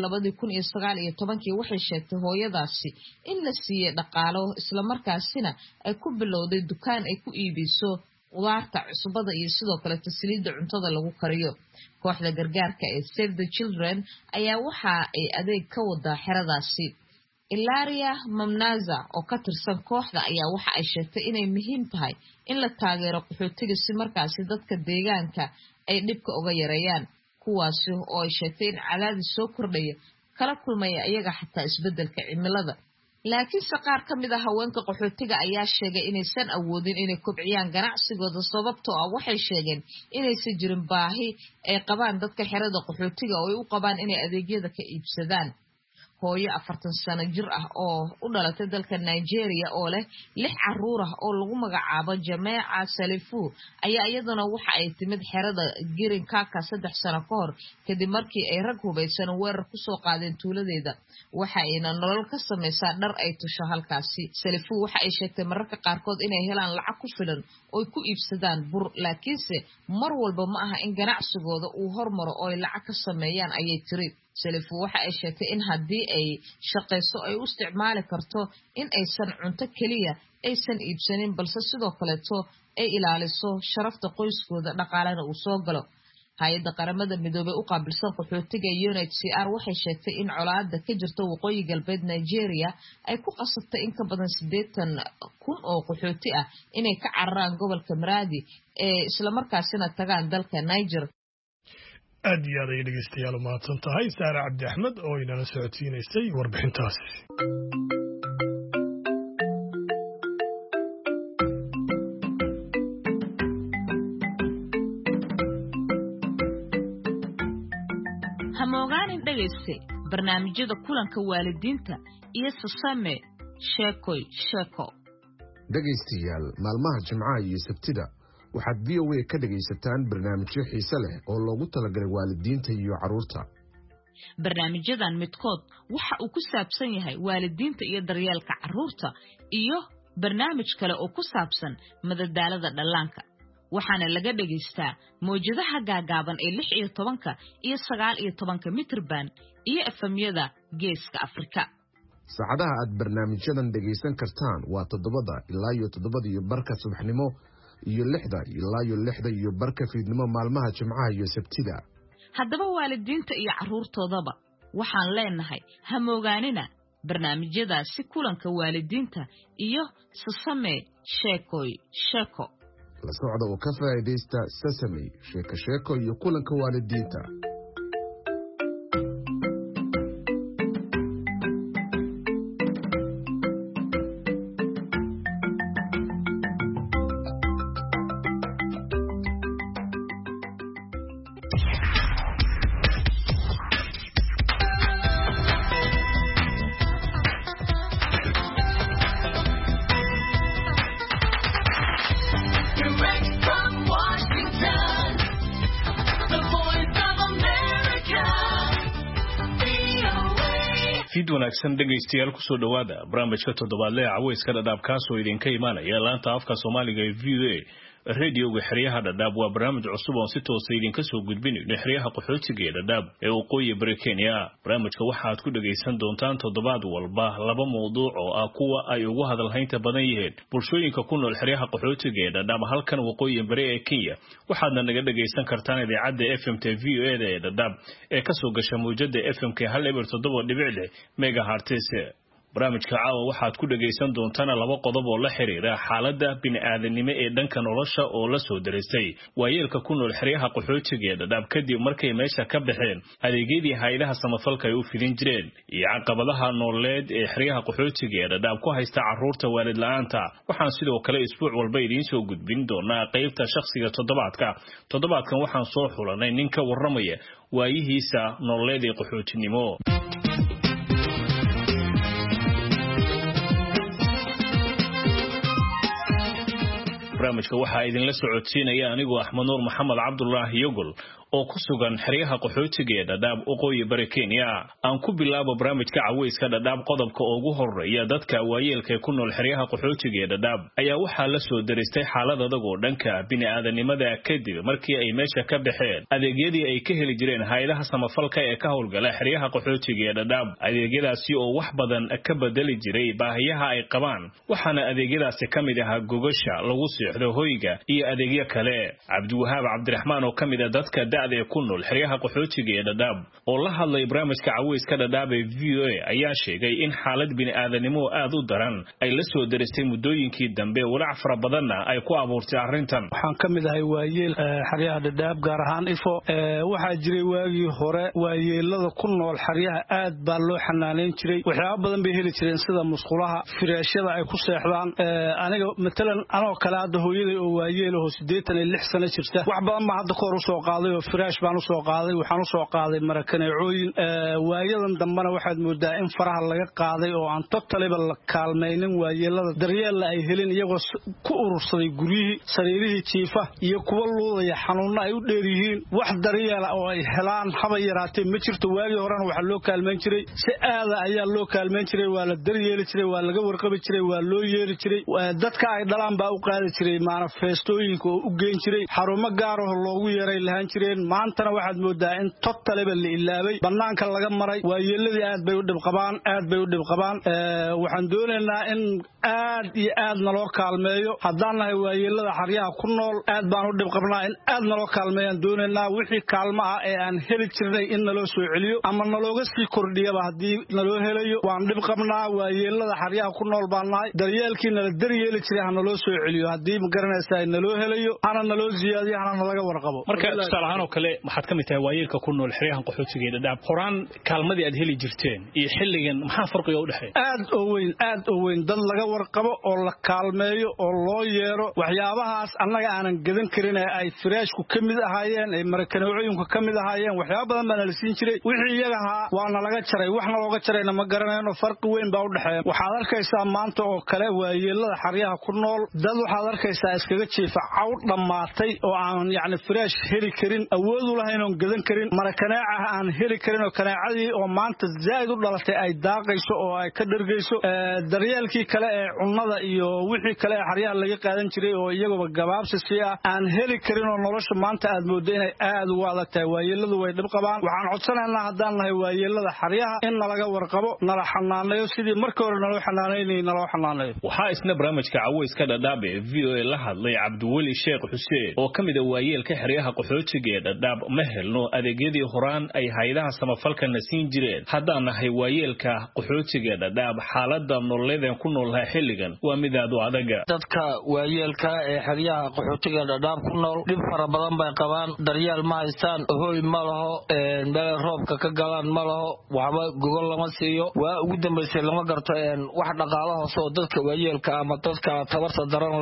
2019 waxay sheegtay hooyadaasi in la siiyay dhaqaalo isla markaasina ay ku bilowday dukaan ay ku iibiso qudaarta cusbada iyo sidoo kale tasliidda cuntada lagu kariyo. kooxda gargaarka ee Save the Children ayaa waxa ay adeeg ka wadaa xeradaasi. Ilaria Mamnaza oo ka tirsan kooxda ayaa waxa ay sheegtay inay muhiim tahay in la taageero qaxootiga si markaasi dadka deegaanka ay dhibka uga yareeyaan kuwaasi oo ay sheegtay in cadaadis soo kordhaya kala kulmaya iyaga xataa isbedelka cimilada. laakiin qaar ka mid ah haweenka qaxootiga ayaa sheegay inaysan awoodin inay kobciyaan ganacsigooda sababtoo ah waxay sheegeen inaysan jirin baahi ay qabaan dadka xerada qaxootiga oo ay u qabaan inay adeegyada ka iibsadaan. hooyo 40 sano jir ah oo u dhalatay dalka Nigeria oo leh 6 carruur ah oo lagu magacaabo Jameeca Salifu ayaa iyaduna waxa ay timid xerada Girinkaka 3 sano ka hor kadib markii ay rag hubaysan weerar ku soo qaadeen tuuladeeda. waxa ayna nolol ka samaysaa dhar ay tusho halkaasi. Salifu waxa ay sheegtay mararka qaarkood inay helaan lacag ku filan oo ay ku iibsadaan bur laakiinse mar walba ma aha in ganacsigooda uu hormaro oo ay lacag ka sameeyaan ayay tiri. Salifu waxa ay sheegtay in haddii ay shaqayso ay u isticmaali karto in aysan cunto kaliya aysan iibsanin balse sidoo kaleeto ay ilaaliso sharafta qoyskooda dhaqaalena uu soo galo. hay'adda qaramada midoobay u qaabilsan qaxootiga UNHCR waxay sheegtay in colaadda ka jirta waqooyi galbeed Nigeria ay ku qasabtay in ka badan 80,000 oo qaxooti ah inay ka cararaan gobolka Maradi ee isla markaasina tagaan dalka Niger. aad iyo aad ay dhegeystayaal mahadsan tahay Saara Cabdi Axmed oo inala socodsiinaysay warbixintaas. hamogaanin dhegeyste barnaamijyada kulanka waalidiinta iyo Sasame Sheeko. dhegeystayaal maalmaha Jimcaha iyo Sabtida waxaad VOA ka dhageysataan barnaamijyo xiiso leh oo loogu talagalay waalidiinta iyo carruurta. barnaamijyadan midkood waxa uu ku saabsan yahay waalidiinta iyo daryeelka carruurta iyo barnaamij kale oo ku saabsan madadaalada dhallaanka. waxaana laga dhageystaa mowjadaha gaagaaban ee 16 iyo 19 mitrban iyo efemyada geeska Afrika. saacadaha aad barnaamijyadan dhageysan kartaan waa 7 ilaa 7:15 subaxnimo iyo 6 ilaa 6:15 fiidnimo maalmaha Jimcaha iyo Sabtida. haddaba waalidiinta iyo carruurtoodaba waxaan leenahay hamoogaanina barnaamijyadaasi kulanka waalidiinta iyo Sasame Sheeko. la socda oo ka faa'iideysta Sasame Sheeko iyo kulanka waalidiinta. fiid wanaagsan dhegaystayaal ku soo dhawaada barnaamijka toddobaadle caweyska dhadhaab kaasoo idinka imaanaya laanta afka Soomaaliga ee VOA radioga xiriyaha dhadhaab waa barnaamij cusub oo si toos ah idinka soo gudbinayno xiriyaha qaxootiga ee dhadhaab ee waqooyi bari Kenya. barnaamijka waxaad ku dhageysan doontaan toddobaad walba laba mowduuc oo ah kuwa ay ugu hadalhaynta badan yihiin bulshooyinka ku nool xiriyaha qaxootiga ee dhadhaab halkan waqooyi bari ee Kenya. waxaadna naga dhageysan kartaan idaacadda FM TV ee dhadhaab ee ka soo gasha muujada FM ka 107.6 megahertz. barnaamijka caawa waxaad ku dhageysan doontaan laba qodob oo la xiriira xaaladda bini'aadanimo ee dhanka nolosha oo la soo dareystay waayeelka ku nool xiriyaha qaxootiga ee dhadhaab kadib markay meesha ka baxeen adeegyadii hay'adaha samafalka ay u fidin jireen iyo caqabadaha nololeed ee xiriyaha qaxootiga ee dhadhaab ku haysta carruurta waalid la'aanta. waxaan sidoo kale isbuuc walba idiin soo gudbin doonaa qaybta shakhsiga toddobaadkan waxaan soo xulanay nin ka warramaya waayihiisa nololeed ee qaxootinimo. barnaamijka waxaa idinla socodsiinaya anigoo Axmed Nuur Maxamed Cabdullaahi Yogol oo ku sugan xiriyaha qaxootiga ee dhadhaab waqooyi bari Kenya. aan ku bilaabo barnaamijka caweyska dhadhaab qodobka ugu horeeya dadka waayeelka ku nool xiriyaha qaxootiga ee dhadhaab ayaa waxaa la soo dareystay xaalad adag oo dhanka bini'aadanimada kadib markii ay meesha ka baxeen adeegyadii ay ka heli jireen hay'adaha samafalka ee ka howlgala xiriyaha qaxootiga ee dhadhaab. adeegyadaasi oo wax badan ka bedeli jiray baahiyaha ay qabaan, waxaana adeegyadaasi ka mid ah gogasha lagu hoyga iyo adeegyo kale. Cabdiwahaab Cabdiraxmaan oo kamid ah dadka da'da ku nool xiriyaha qaxootiga ee dhadhaab oo la hadlay barnaamijka caweyska dhadhaab ee VOA ayaa sheegay in xaalad bini'aadanimo aad u daran ay la soo dareystay muddooyinkii dambe walaac fara badanna ay ku abuurtay arrintan. waxaan ka mid ahay waayeel xiriyaha dhadhaab gaar ahaan ifo waxaa jiray waagii hore waayeelada ku nool xiriyaha aad baa loo xanaaneyn jiray, waxyaabo badan bay heli jireen sida musqulaha, firaashada ay ku seexdaan. aniga matalan anoo kale hooyaday oo waayeel oo 86 sano jirta wax badan ma hadda koor u soo qaaday oo firaash baan u soo qaaday, waxaan u soo qaaday marakaneecooyin. waayadan dambana waxaad moodaa in faraha laga qaaday oo aan totaliba la kaalmaynin waayeelada daryeel ay helin, iyagoo ku urursaday guryihii sariirihii jiifa iyo kuwa luudaya xanuunna ay u dheer yihiin. wax daryeel oo ay helaan haba yaraatee ma jirto. waagii horena waxaa loo kaalmayn jiray si aada ayaa loo kaalmayn jiray, waa la daryeeli jiray, waa laga warqabi jiray, waa loo yeeli jiray. dadka ay dhalaan baa u qaadi jiray manifestooyinka oo u geyn jiray, xarumo gaar ah loogu yeeray lahaan jireen. maantana waxaad moodaa in totaliba la ilaabay, banaanka laga maray. waayeeladii aad bay u dhib qabaan. waxaan doonaynaa in aad iyo aad naloo kaalmeeyo. haddaan nahay waayeelada xaryaha ku nool aad baan u dhib qabnaa, in aad naloo kaalmeeyaan doonaynaa. wixii kaalmo ah ee aan heli jirnay in naloo soo celiyo ama nalooga sii kordhiyaba haddii naloo helayo. waan dhib qabnaa, waayeelada xaryaha ku nool baan nahay. daryeelkii nala daryeeli jiray ha naloo soo celiyo, haddii magaranaysaa naloo helayo, hana naloo ziyaadiyo, hana nalaga warqabo. marka tusaale ahaan oo kale waxaad ka mid tahay waayeelka ku nool xiriyaha qaxootiga ee dhadhaab. horaan kaalmadii aad heli jirteen iyo xilligan maxaa farqiga u dhexeeya? aad oo weyn dad laga warqabo oo la kaalmeeyo oo loo yeero. waxyaabahaas annaga aanan gadan karin ee ay firaashku ka mid ahaayeen, ay marakaneecooyinku ka mid ahaayeen, waxyaabo badan baa nala siin jiray. wixii iyaga ahaa waa nalaga jaray, waxna looga jarayna ma garanayno. farqi weyn baa u dhexeeya. waxaad arkaysaa maanta oo kale waayeelada xaryaha ku nool dad waxaad arkaysaa iskaga jiifa cawd dhammaatay oo aan yacni firaash heli karin, awood u lahayn oon gadan karin, marakaneeca aan heli karin oo kaneecadii oo maanta zaa'id u dhalatay ay daaqayso oo ay ka dhergayso. daryeelkii kale ee cunnada iyo wixii kale ee xaryaha laga qaadan jiray oo iyaguba gabaabsisi ah aan heli karin oo nolosha maanta aad moodo inay aad ugu adag tahay. waayeeladu way dhib qabaan. waxaan codsanaynaa haddaan nahay waayeelada xaryaha in nalaga warqabo, nala xanaaneeyo, sidii markii hore naloo xanaanaynayay naloo xanaaneeyo. waxaa isna barnaamijka caweyska dhadhaab ee VOA la hadlay Cabdiweli Sheekh Xuseen oo ka mid ah waayeelka xiriyaha qaxootiga ee dhadhaab. ma helno adeegyadii horaan ay hay'adaha samafalka na siin jireen. haddaan nahay waayeelka qaxootiga ee dhadhaab, xaaladda nololeed ku noolahay xilligan waa mid aad u adag. dadka waayeelka ee xiriyaha qaxootiga ee dhadhaab ku nool dhib fara badan bay qabaan. daryeel ma haystaan, hooy ma laho, meel roobka ka galaan ma laho, waxba gogol lama siiyo. waa ugu dambaysay lama garto wax dhaqaale hoose oo dadka waayeelka ama dadka tabarta daran la siiyo.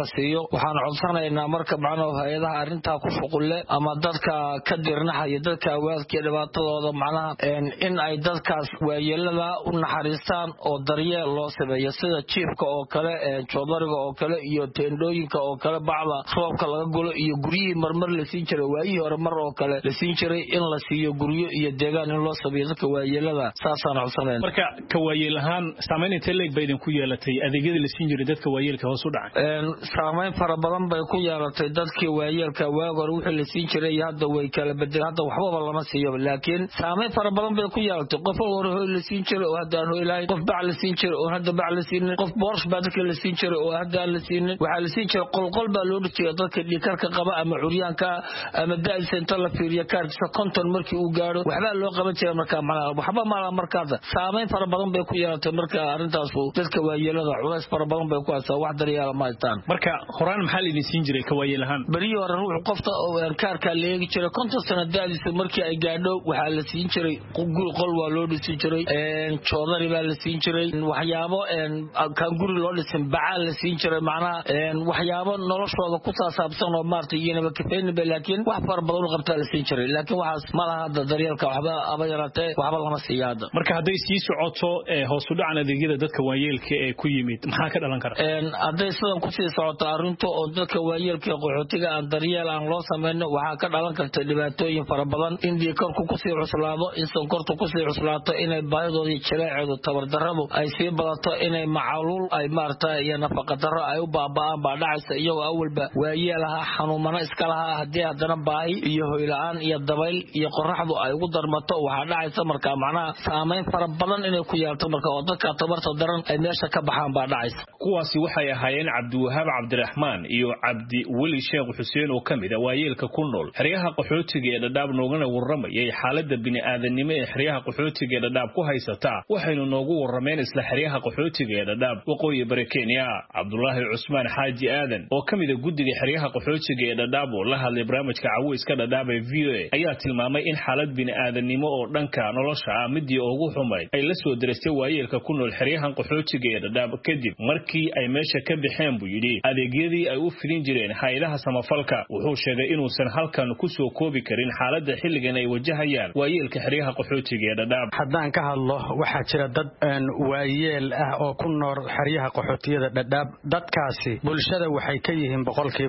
waxaan codsanaynaa marka macnaha hay'adaha arrintaa ku shuqul leh ama dadka ka dirnaxaya dadka awaadka dhibaatadooda macnaha in ay dadkaas waayeelada u naxariistaan oo daryeel loo sameeyo sida jiifka oo kale joodariga oo kale iyo teendhooyinka oo kale bacda roobka laga gulo iyo guryihii marmar la siin jiray waayihii hore mar oo kale la siin jiray in la siiyo guryo iyo deegaan in loo sameeyo dadka waayeelada saasaan codsanaynaa marka ka waayeel ahaan saameyn intee leeg bay idin ku yeelatay adeegyada la siin jiray dadka waayeelka hoos u dhacay saameyn fara badan bay ku yeelatay dadkii waayeelka waag hore wixii la siin jiray hadda way kala bedeleen hadda waxbaba lama siiyo laakiin saameyn fara badan bay ku yeelatay qof hore hooy la siin jiray oo hadda aan hooy lahayn qof bac la siin jiray oo hadda bac la siinin qof boorsh baa dadka la siin jiray oo hadda aan la siinin waxaa la siin jiray qolqol baa loo dhigay dadka dhiikarka qaba ama curyaanka ama da'diisa inta la fiiriyo kaarkiisa konton markii uu gaaro waxbaa loo qaban jiray markaa macnaha waxba maala markaas saameyn fara badan bay ku yeelatay marka arrintaas dadka waayeelada culays fara badan bay ku haysaa wax daryeela ma haystaan marka horaan maxaa la idin siin jiray ka waayeel ahaan beriyo hore ruux qofta oo kaarka leegi jiray konton sano da'diisa markii ay gaadho waxaa la siin jiray qol waa loo dhisi jiray joodari baa la siin jiray waxyaabo kan guri loo dhisin bacaa la siin jiray macnaha waxyaabo noloshooda ku saabsan oo maartay iyana kafeynba laakiin wax fara badan u qabtaa la siin jiray laakiin waxaas ma laha hadda daryeelka waxba aba yaraatee waxba lama siiya hadda marka hadday sii socoto hoos u dhacan adeegyada dadka waayeelka ee ku yimid maxaa ka dhalan kara hadday sidan ku sii socoto arrinta oo dadka waayeelka qaxootiga aan daryeel aan loo samayno waxaa ka dhalan karta dhibaatooyin fara badan in dhiikarku ku sii cuslaado in sonkortu ku sii cuslaato inay baahidoodii jileeceedu tabardarradu ay sii badato inay macaluul ay maaragtay iyo nafaqa darro ay u baaba'aan baa dhacaysa iyagoo awalba waayeelaha xanuumana iska lahaa haddii haddana baahi iyo hoyla'aan iyo dabayl iyo qoraxdu ay ugu darmato waxaa dhacaysa markaa macnaha saameyn fara badan inay ku yeelto marka oo dadka tabarta daran ay meesha ka baxaan baa dhacaysa kuwaasi waxay ahaayeen cabdiwahaab cabdiraxmaan iyo cabdi weli sheekh xuseen oo ka mid ah waayeelka ku nool xeryaha qaxootiga ee dhadhaab noogana warramayay xaaladda bini'aadanimo ee xeryaha qaxootiga ee dhadhaab ku haysata waxaynu noogu warrameen isla xeryaha qaxootiga ee dhadhaab waqooyi bari Kenya Cabdullaahi Cusmaan Xaaji Aadan oo ka mid ah guddiga xeryaha qaxootiga ee dhadhaab oo la hadlay barnaamijka Caweyska Dhadhaab ee VOA ayaa tilmaamay in xaalad bini'aadanimo oo dhanka nolosha ah midii ugu xumayd ay la soo diristay waayeelka ku nool xeryahan qaxootiga ee dhadhaab kadib markii ay meesha ka bixeen buu yidhi adeegyadii ay u fidin jireen hay'adaha samafalka wuxuu sheegay inuusan halkan ku soo koobi karin xaaladda xilligan ay wajahayaan waayeelka xeryaha qaxootiga ee dhadhaab haddaan ka hadlo waxaa jira dad waayeel ah oo ku nool xeryaha qaxootiyada dhadhaab dadkaasi bulshada waxay ka yihiin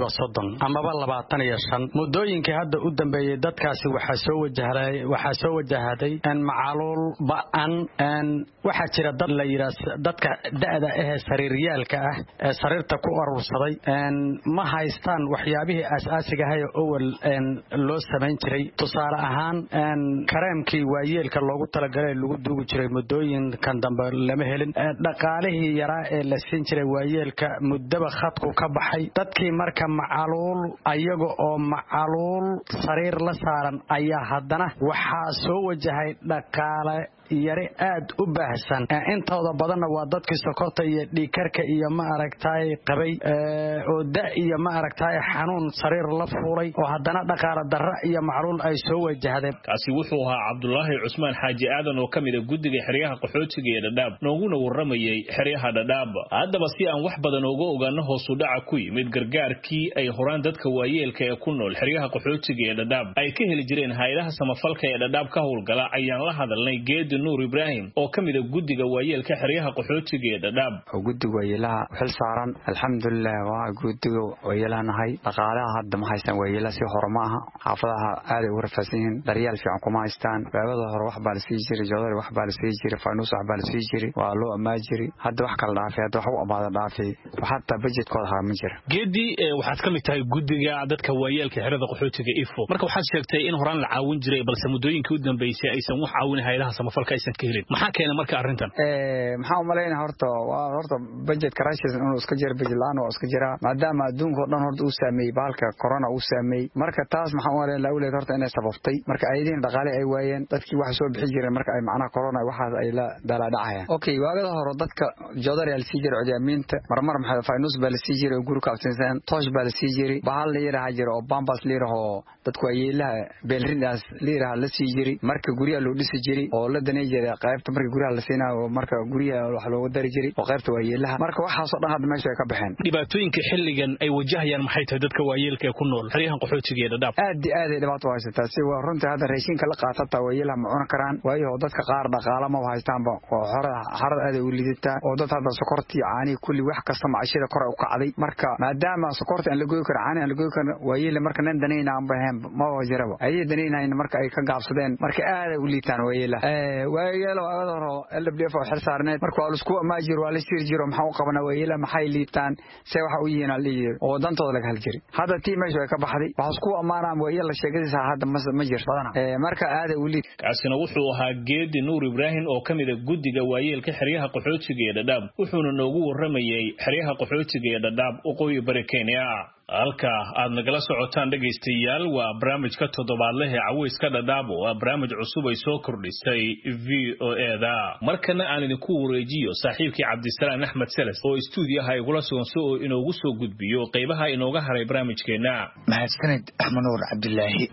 30% amaba 25 muddooyinkii hadda u dambeeyay dadkaasi waxaa soo wajahday macaluul ba'an waxaa jira dad la yiraahdo dadka da'da ah sariiryaalka ah ee sariirta ku urursaday ma haystaan waxyaabihii asaasiga ah oo loo sameyn jiray tusaale ahaan kareemkii waayeelka loogu talagalay lagu duugi jiray muddooyinkan dambe lama helin dhaqaalihii yaraa ee la siin jiray waayeelka muddaba khadku ka baxay dadkii marka macaluul ayaga oo macaluul sariir la saaran ayaa haddana waxaa soo wajahay dhaqaale yari aad u baahsan intooda badanna waa dadkii sokorta iyo dhiikarka iyo ma aragtay qabay oo da iyo ma aragtay xanuun sariir la fuulay oo haddana dhaqaale darro iyo macluul ay soo wajahdeen kaasi wuxuu ahaa Cabdullaahi Cusmaan Xaaji Aadan oo kamid ah guddiga xeryaha qaxootiga ee dhadhaab nooguna warramayay xeryaha dhadhaab haddaba si aan wax badan uga ogaano hoos u dhaca ku yimid gargaarkii ay horaan dadka waayeelka ee ku nool xeryaha qaxootiga ee dhadhaab ay ka heli jireen hay'adaha samafalka ee dhadhaab ka howlgala ayaan la hadalnay geed Nuur Ibrahim oo kamid ah guddiga waayeelka xeryaha qaxootiga ee dhadhaab guddiga waayeelaha xil saaran alxamdulillah waa guddiga waayeelanahay dhaqaalaha hadda ma haystaan waayeelaha si hore ma aha xaafadaha aad u rafaadsan yihiin daryeel fiican kuma haystaan baabada hore wax baa la sii jiray joodari wax baa la sii jiray faanuus wax baa la sii jiray waa loo amaa jiray hadda wax kala dhaafay hadda wax u amaada dhaafay xataa budgetkooda ha ma jira geedi waxaad kamid tahay guddiga dadka waayeelka xerada qaxootiga ifo marka waxaad sheegtay in horaan la caawin jiray balse muddooyinkii u dambeysay aysan wax caawin hay'adaha samafalka aysan ka helin maxaa keenay marka arrintan maxaa u maleynaa horta budget crisis inuu iska jiro budget la'aan oo iska jira maadaama adduunka oo dhan horta uu saameeyay bahalka corona uu saameeyay marka taas maxaa u maleynaa awleed horta inay sabaftay marka aydiin dhaqaale ay waayeen dadkii wax soo bixi jireen marka ay macnaha corona waxaas ay la dhacayaan okay waagada hore dadka joodari la sii jiray cudyaamiinta marmar maxaa faanuus baa la sii jiray guriga aftinsan toosh baa la sii jiray bahal la yiraahdo jiro oo bambas la yiraahdo dadku waayeelaha beelrindaas la yiraahdo la sii jiray marka guriga loo dhisi jiray oo la danay jiray qaybta marka guriga la siinaayo marka guriga wax loo dari jiray oo qaybta waayeelaha marka waxaas oo dhan hadda meesha ay ka baxeen dhibaatooyinka xilligan ay wajahayaan maxay tahay dadka waayeelka ee ku nool xeryahan qaxootiga ee Dadaab aad ay dhibaato haysataa si waa runtii hadda raashinka la qaatata waayeelaha ma cuna karaan waayo dadka qaar dhaqaale ma haystaanba oo xarad aad u liidataa oo dad hadda sokortii caani kulli wax kasta maciishada kor u kacday marka maadaama sokortii aan la gooy karo caani aan la gooy karo waayeel marka nan danayna aan bahan ma wajiraba ay danayna marka ay ka gaabsadeen marka aad u liitaan waayeelo aadaro LWF oo xil saarneed marka waa isku amaajir waa la sir jiro maxaa u qabana waayeela maxay liitaan say waxa u yihiin aliyeer oo dantooda laga hal jiray hadda tii meesha ay ka baxday waxa isku amaanaan waayeel la sheegaysa hadda ma jir badana marka aad u liid kaasina wuxuu ahaa Geedi Nuur Ibrahim oo kamid ah guddiga waayeelka xeryaha qaxootiga ee Dadaab wuxuuna noogu waramayay xeryaha qaxootiga ee Dadaab waqooyi bari Kenya halka aad nagala socotaan dhageystayaal waa barnaamijka toddobaadle ee Caweyska Dadaab waa barnaamij cusub ay soo kordhisay VOA-da markana aan idinku wareejiyo saaxiibkii Cabdisalaam Axmed Salas oo stuudiyaha igula sugan soo inoogu soo gudbiyo qaybaha inooga haray barnaamijkeena mahadsanid Axmed Nuur Cabdullaahi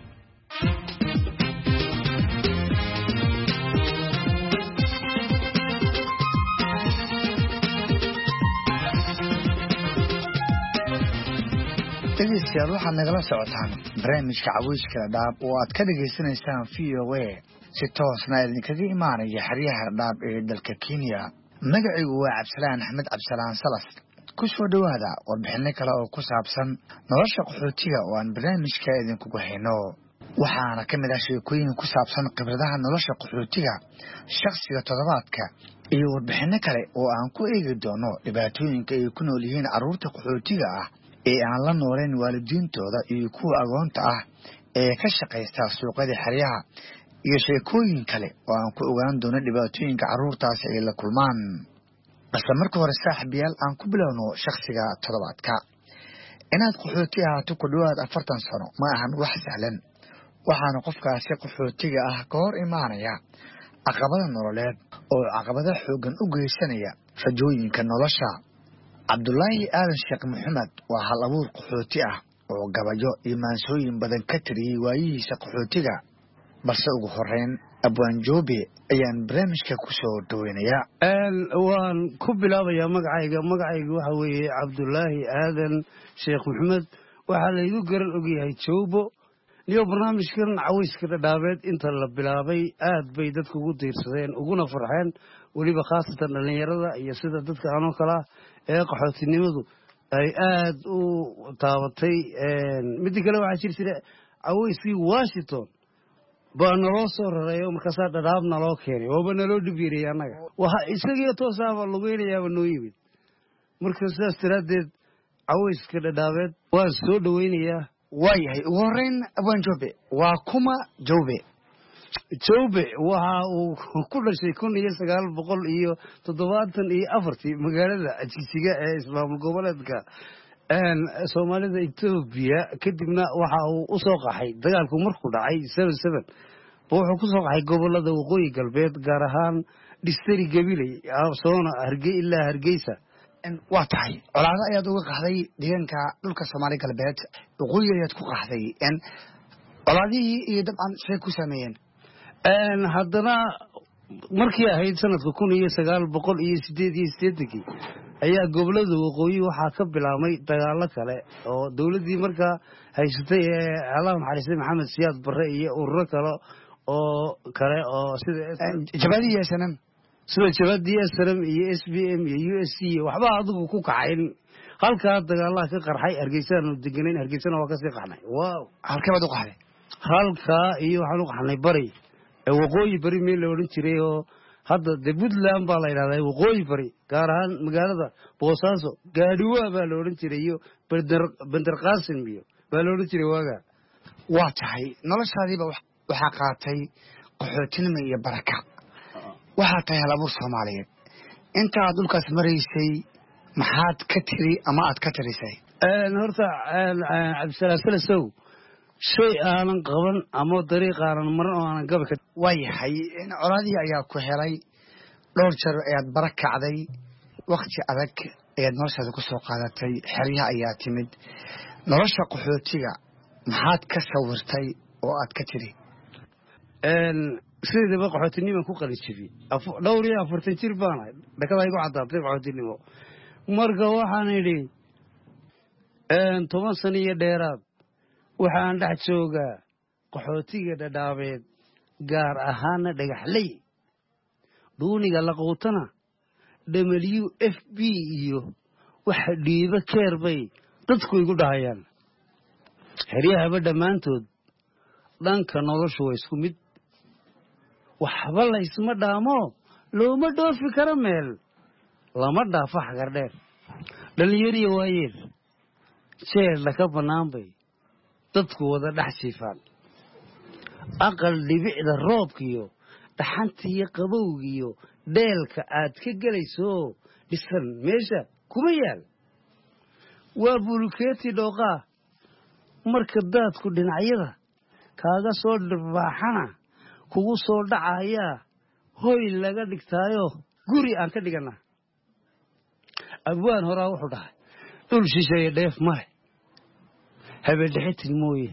dhegeystayaal waxaad nagala socotaan barnaamijka Caweyska Dadaab oo aad ka dhageysanaysaan VOA si toosna idinkaga imaanaya xeryaha Dadaab ee dalka Kenya magacaygu waa Cabdisalaam Axmed Cabdisalaam Salas ku soo dhawaada warbixino kale oo ku saabsan nolosha qaxootiga oo aan barnaamijka idinkugu hayno waxaana ka mid ah sheekooyin ku saabsan khibradaha nolosha qaxootiga shakhsiga toddobaadka iyo warbixino kale oo aan ku eegi doono dhibaatooyinka ay ku nool yihiin carruurta qaxootiga ah ee aan la nooleen waalidiintooda iyo kuwa agoonta ah ee ka shaqaysta suuqyada xeryaha iyo sheekooyin kale oo aan ku ogaan doono dhibaatooyinka carruurtaasi ay la kulmaan balse marka hore saaxiibayaal aan ku bilowno shakhsiga toddobaadka inaad qaxooti ahaato ku dhawaad 40 sano ma ahan wax sahlan waxaana qofkaasi qaxootiga ah ka hor imaanaya caqabado nololeed oo caqabado xoogan u geysanaya rajooyinka nolosha Cabdullaahi Aadan Sheekh Maxamed waa hal abuur qaxooti ah oo gabayo iyo maansooyin badan ka tiriyay waayihiisa qaxootiga balse ugu horeyn Abwaan Joobe ayaan barnaamijka ku soo dhaweynayaa waan ku bilaabayaa magacayga waxa weeye Cabdullaahi Aadan Sheekh Maxamed waxa la igu garan ogyahay Joobo niyo barnaamijkan Caweyska Dadaab inta la bilaabay aad bay dadku ugu diirsadeen uguna farxeen waliba khaasatan dhalinyarada iyo sida dadka aanoo kala ee qaxootinimadu ay aad u taabatay mid kale waxa jira Caweyskii Washington baa naloo soo raray markaas Dadaab naloo keenay oo baa naloo dhibiiriyay anaga waxa isagii toosaaba lugeynaya noo yimid markaas daraadeed Caweyska Dadaab waan soo dhaweynayaa waayahay ugu horeyn Abwaan Joobe waa kuma Joobe waxa uu ku dhashay 1974 magaalada Jigjiga ee Ismaamul Goboleedka Soomaalida Itoobiya kadibna waxa uu u soo qaxay dagaalku markuu dhacay 77 wuxuu ku soo qaxay gobolada waqooyi galbeed gaar ahaan Distri Gabiley soona ilaa Hargeysa waa tahay colaado ayaad uga qaxday deegaanka dhulka Soomaali galbeed waqooyi ayaad ku qaxday colaadihii iyo dabcan shay ku sameeyeen haddana markii ahayd sanadka 1988 ayaa gobolada waqooyi waxaa ka bilaabmay dagaalo kale oo dawladii markaa haysatay ee Allah naxariistay Maxamed Siyaad Barre iyo ururo kale oo sida jabhadii SNM iyo SBM iyo USC waxba adigu ku kacayn halka dagaalaha ka qarxay Hargeysa deganeen Hargeysana waa ka sii qaxnay waaw halkeed u qaxday halka iyo waxaan u qaxnay bari waqooyi bari meel la oran jiray oo hadda Puntland baa la yiraahdaa waqooyi bari gaar ahaan magaalada Boosaaso gaadhiwa baa la oran jiray iyo Bandar Qaasim iyo baa la oran jiray waaga waa tahay noloshaadiiba waxa qaatay qaxootinimo iyo baraka waxa tahay hal abuur Soomaaliyeed inta aad dhulkaas maraysay maxaad ka tiri ama aad ka tirisay horta Cabdisalaam Salasow shay aanan qaban ama dariiq aanan marin oo aanan gaba ka waayahay colaadii ayaa ku helay dhowr jeer ayaad barakacday waqti adag ayaad noloshaada ku soo qaadatay xeryaha ayaa timid nolosha qaxootiga maxaad ka sawirtay oo aad ka tiri sidaba qaxootinimo ku qalinjibiyay dhowr iyo 40 jir baan ahay dhakada igu cadaatay qaxootinimo marka waxaan idhi 10 sano iyo dheeraad waxaan dhex joogaa qaxootiga dhadhaabeed gaar ahaana dhagaxley dhuuniga la quutana WFP iyo waxa dhiiba keer bay dadku igu dhahayaan xeryahaba dhammaantood dhanka noloshu waa isku mid waxba la isma dhaamo looma dhoofi karo meel lama dhaafo xagar dheer dhalinyariya waayeel jeerla ka bannaan bay dadku wada dhex jiifaan aqal dhibicda roobkiyo dhaxantiiyo qabowgiyo dheelka aad ka gelayso dhisan meesha kuma yaal waa bulkeeti dhooqaa marka daadku dhinacyada kaaga soo dhirbaaxana kugu soo dhacayaa hoy laga dhigtaayo guri aan ka dhigana abwaan horaa wuxuu dhahay dhul shisheeye dheef male habeendhexetin mooye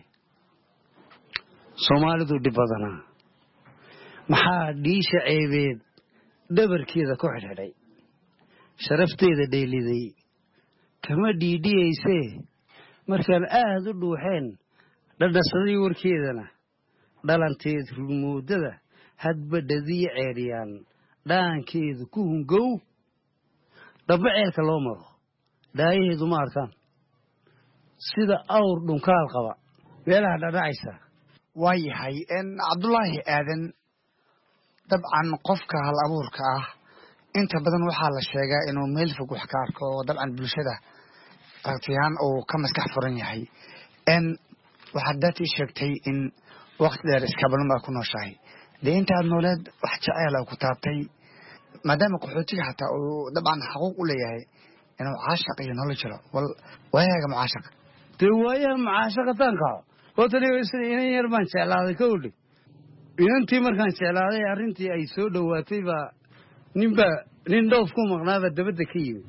soomaalidu dhib badanaa maxaa dhiisha ceebeed dhabarkeeda ku xidhxidhay sharafteeda dheeliday kama dhiidhiyaysee markaan aad u dhuuxeen dhadhasaday warkeedana dhalanteed rurmoodada hadbadhadiyo ceedhiyaan dhaankeedu ku hungow dhabba ceelka loo maro dhaayaheedu ma arkaan sida awr dhunkaal qaba meelaha dhadhacaysa waa yahay cabdulaahi aadan dabcan qofka hal abuurka ah inta badan waxaa la sheegaa inuu meel fog wax ka arko oo dabcan bulshada aragtiyahaan uu ka maskax furan yahay waxaad daatii sheegtay in waqti dheer iskaabalnimo aad ku nooshahay dee intaad nooleed wax jeceyla ku taabtay maadaama qaxootiga xataa uu dabcan xaquuq u leeyahay inuu caashaq iyo nolol jiro wal waayaga mucaashaq dee waayaha mucaashaqataanka inan yar baan jeclaaday ka odhi inantii markaan jeclaaday arrintii ay soo dhowaatay baa nin dhoof ku maqnaaba dabadda ka yimid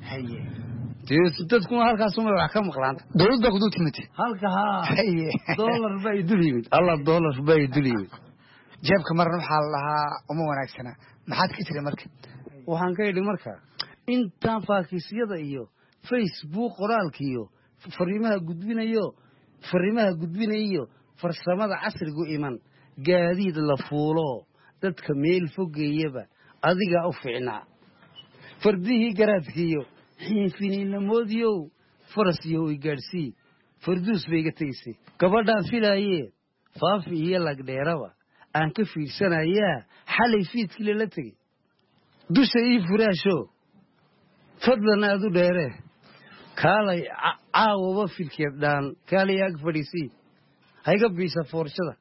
dadkuna halkaasuma wax ka maqlaanta dowlad baa kudul timid halka doolar baa idul yimid alla doolar baa idul yimid jeebka marna waxaa la lahaa uma wanaagsana maxaad ka tiri marka waxaan ka idhi marka intaan faakiisyada iyo Facebook qoraalka iyo fariimaha gudbinayo farsamada casrigu iman gaadiid la fuulo dadka meel fogeeyaba adigaa u fiicnaa fardihii garaadkiiyo xiinfiniinlamoodiyow faras iyo way gaadhsii farduus bay iga tegaysay gabadhaan filaayee faafi iyo lagdheeraba aan ka fiirsanayaa xalay fiidkii lala tegey dusha ii furaasho fadlan aad u dheeree kaalay caawaba filkeed dhaan kaalay ag fadhiisii hayga biisa foorshada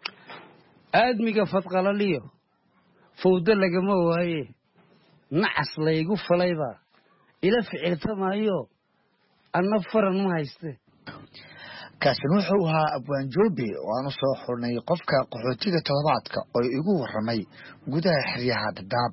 aadmiga fadqalaliyo fawdo lagama waaye nacas laygu falaybaa ila ficiltamaayo anna faran ma hayste kaasin wuxuu ahaa abwaan joobe oo aan u soo xurnay qofka qaxootiga toddobaadka oo igu warramay gudaha xeryaha Dadaab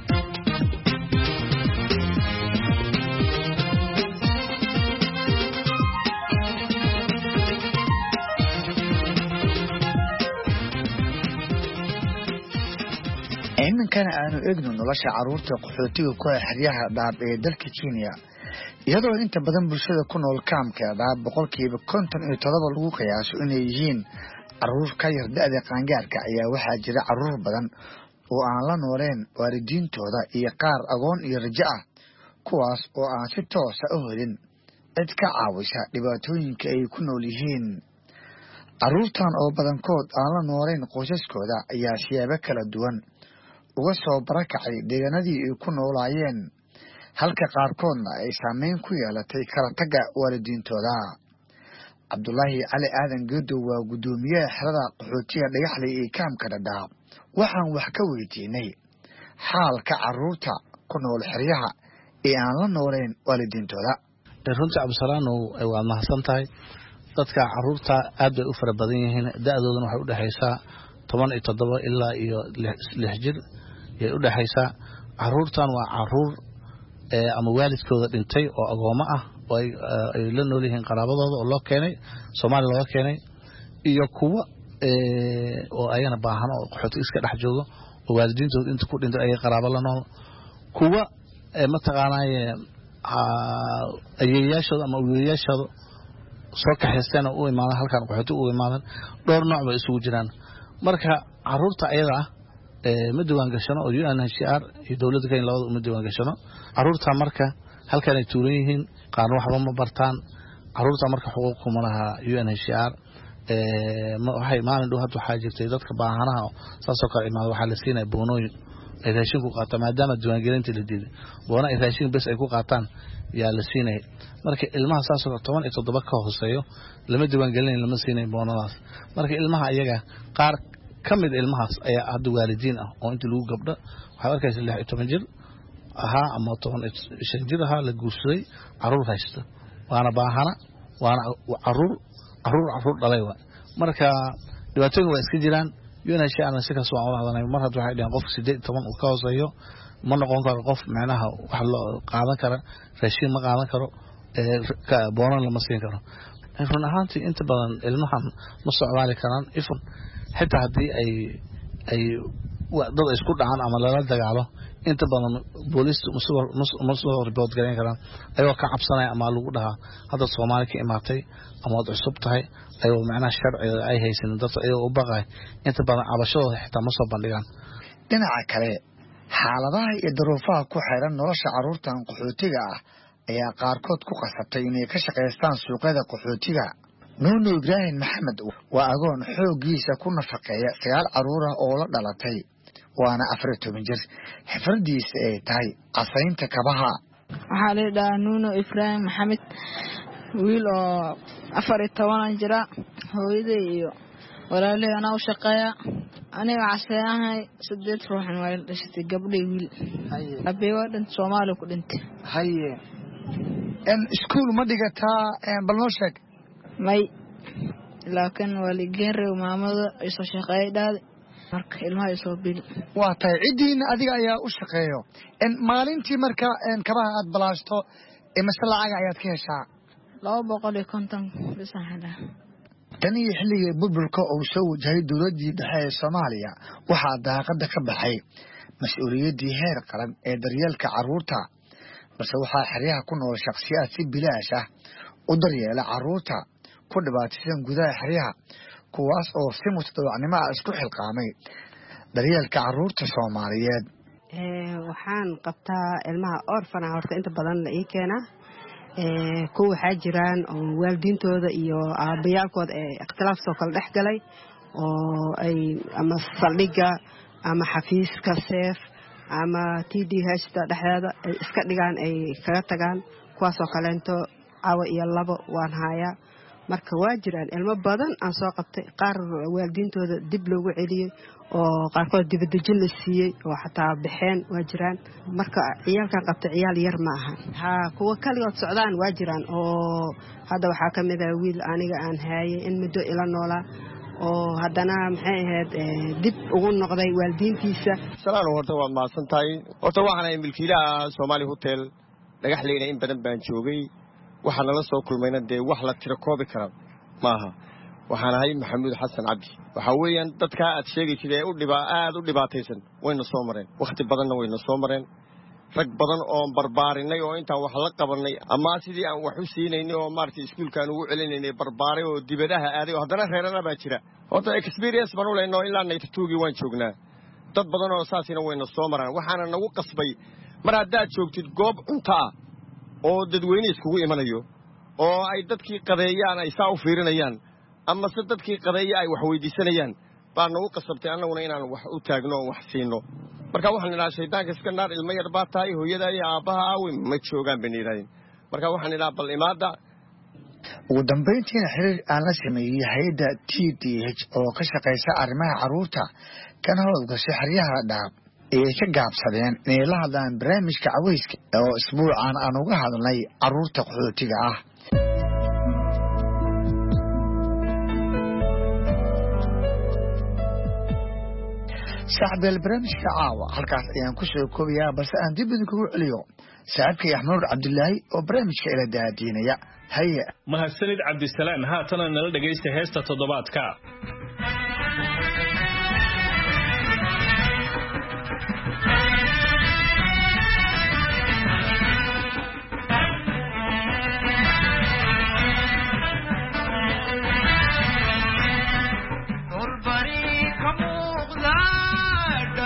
iminkana aanu egno nolosha caruurta qaxootiga ku xeryaha Dadaab ee dalka Kenya iyadoo inta badan bulshada ku nool kaamka Dadaab 57% lagu qiyaaso inay yihiin caruur ka yar da'da qaangaarka ayaa waxaa jira caruur badan oo aan la nooleen waalidiintooda iyo qaar agoon iyo rajo ah kuwaas oo aan si toos ah u helin cid ka caawisa dhibaatooyinka ay ku nool yihiin caruurtan oo badankood aan la nooleen qoysaskooda ayaa siyaabo kala duwan uga soo barakacay deegaanadii ay ku noolaayeen halka qaarkoodna ay saameyn ku yeelatay kala tagga waalidiintooda Cabdulaahi Cali Aadan Geedo waa gudoomiyaha xerada qaxootiga dhagaxley ee kaamka Dadaab waxaan wax ka weydiinay xaalka caruurta ku nool xeryaha ee aan la nooleen waalidiintooda runtii Cabdisalaanow waa mahadsan tahay dadka caruurta aad bay u fara badan yihiin da'dooduna waxay u dhaxaysaa 17 ilaa iyo 6 jir ay u dhaxaysaa caruurtan waa caruur ama waalidkooda dhintay oo agoomo ah oo ay la nool yihiin qaraabadooda oo loo keenay Soomaaliya loo keenay iyo kuwa oo ayana baahan oo qaxooti iska dhex joogo oo waalidiintooda inta ku dhintay ay qaraabo la nool kuwa ma taqaanay ayeeyashooda ama wiilashoda soo kaxaysteen oo u imaadan halkan qaxooti u imaadan dhowr nooc bay isugu jiraan marka caruurta ayada ma diiwaan gashano oo UNHCR iyo dawladda Kenya labada uma diiwaan gashano caruurta marka halkan ay tuuran yihiin qaar waxba ma bartaan caruurta marka xuquuq kuma laha UNHCR waxay maalin dhow hadda waxaa jirtay dadka baahanaha saasoo kale imaada waxaa la siinaya boonooyin ay raashin ku qaataan maadaama diiwaangelinta la diiday boona ay raashin bes ay ku qaataan yaa la siinaya marka ilmaha saasoo 17 ka hooseeyo lama diiwaangelin lama siinay boonadaas marka ilmaha ayaga qaar kamid ilmahaas ayaa hadda waalidiin ah oo inta lagu gabdho waxa arkaysa 16 jir aha ama 15 jir aha la guursaday caruur haysta waana baahana waana caruur dhalay marka dhibaatooyin waa iska jiraan UNHCR si ka soo wadaanay mar hadda waxay dhigeen qof 18 uu ka hooseeyo ma noqon karo qof macnaha wax loo qaadan karo raashin ma qaadan karo ka boonan lama siin karo run ahaantii inta badan ilmahan ma socdaali karaan ifun xitaa haddii ay dad isku dhacaan ama lala dagaalo inta badan booliiska ma soo report gareyn karaan ayagoo ka cabsanaya ama lagu dhahaa hadda Soomaali ka imaatay ama wad cusub tahay ayuu macnaha sharciga ay haysan dadka ayuu u baqay inta badan cabashadooda xitaa ma soo bandhigaan dhinaca kale xaaladaha iyo duruufaha ku xiran nolosha caruurtan qaxootiga ah ayaa qaarkood ku qasabtay inay ka shaqeystaan suuqyada qaxootiga Nuno Ibrahim Maxamed waa agoon xoogiisa ku nafaqeeya 9 caruur ah oo la dhalatay waana 14 jir xifradiisa ay tahay qasaynta kabaha waxaa la dhahaa Nuno Ibrahim Maxamed wiil oo 14 jira hooyaday iyo walaalay ana u shaqeeya aniga casaynahay 8 ruuxan waa dhashay gabdhay wiil abay wadan Soomaali ku dhintay haye iskuul ma dhigataa bal noo sheeg may laakiin waligeere maamada ay soo shaqeeyay marka ilmaha soo bil waa tahay cidiina adiga ayaa u shaqeeyo maalintii marka kabaha aad balaasto imase lacag ayaad ka heshaa 250 bisaxada tan iyo xilligii burburka uu soo wajahay dowladii dhexe ee Soomaaliya waxaa daaqada ka baxay mas'uuliyadii heer qaran ee daryeelka caruurta balse waxaa xeryaha ku nool shakhsiyaad si bilaash ah u daryeela caruurta ku dhibaataysan gudaha xeryaha kuwaas oo si mutadawacnimo ah isku xilqaamay daryeelka caruurta Soomaaliyeed waxaan qabtaa ilmaha orphan horta inta badan la ii keenaa kuwa waxaa jiraan oo waalidiintooda iyo aabayaalkooda ee ikhtilaaf soo kala dhex galay oo ay ama saldhiga ama xafiiska seef ama TDH dhexdeeda ay iska dhigaan ay kaga tagaan kuwaasoo kaleento caawa iyo labo waan hayaa marka waa jiraan ilmo badan aan soo qabtay qaar waalidiintooda dib loogu celiyay oo qaarkood dibadejin la siiyey oo xataa baxeen waa jiraan marka ciyaalkan qabtay ciyaal yar ma aha kuwa kaligood socdaan waa jiraan oo hadda waxaa ka mid ah wiil aniga aan haayay in muddo ila noolaa oo haddana maxay ahayd dib ugu noqday waalidiintiisa salaam horta waad mahadsan tahay horta waxaan ahay milkiilaha Somali Hotel dhagaxleyna in badan baan joogay waxaan la soo kulmayna dee wax la tiro koobi kara maaha waxaan ahay Maxamuud Xasan Cabdi waxa weeyaan dadka aad sheegaysid ee aad u dhibaataysan wayna soo mareen waqti badanna wayna soo mareen rag badan oo barbaarinay oo inta wax la qabanay ama sidii aan wax u siinayno oo maartay iskuulkaan ugu celinaynay barbaaray oo dibadaha aaday oo haddana reerana baa jira horta experience baan u leenahay ilaa 92 waan joognaa dad badan oo saasina wayna soo maraan waxaana nagu qasbay mar haddaad joogtid goob cunto ah oo dadweyne iskugu imanayo oo ay dadkii qadeeyaan ay saa u fiirinayaan ama se dadkii qadeeya ay wax weydiisanayaan baa nagu qasabtay annaguna inaan wax u taagno oo wax siino marka waxaan idhahaa shaydaanka iska naar ilmo yar baa tahay hooyada iyo aabbaha aawey ma joogaan baan idhahdeen marka waxaan idhahaa bal imaada ugu dambayntiina xiriir aan la sameeyey hay'adda TDH oo ka shaqaysa arrimaha caruurta kana howlgasha xeryaha dhaab ay ka gaabsadeen inay la hadlaan barnaamijka caweyska oo isbuucan aan uga hadlay caruurta qaxootiga ah صاحب البرنامج كعاوة halkaas ayaan ku soo koobayaa balse aan dib idinkugu celiyo saaxiibkay Axmed Cabdullaahi oo barnaamijka ila daadiinaya haye mahadsanid Cabdisalaam haatana nala dhageysta heesta toddobaadka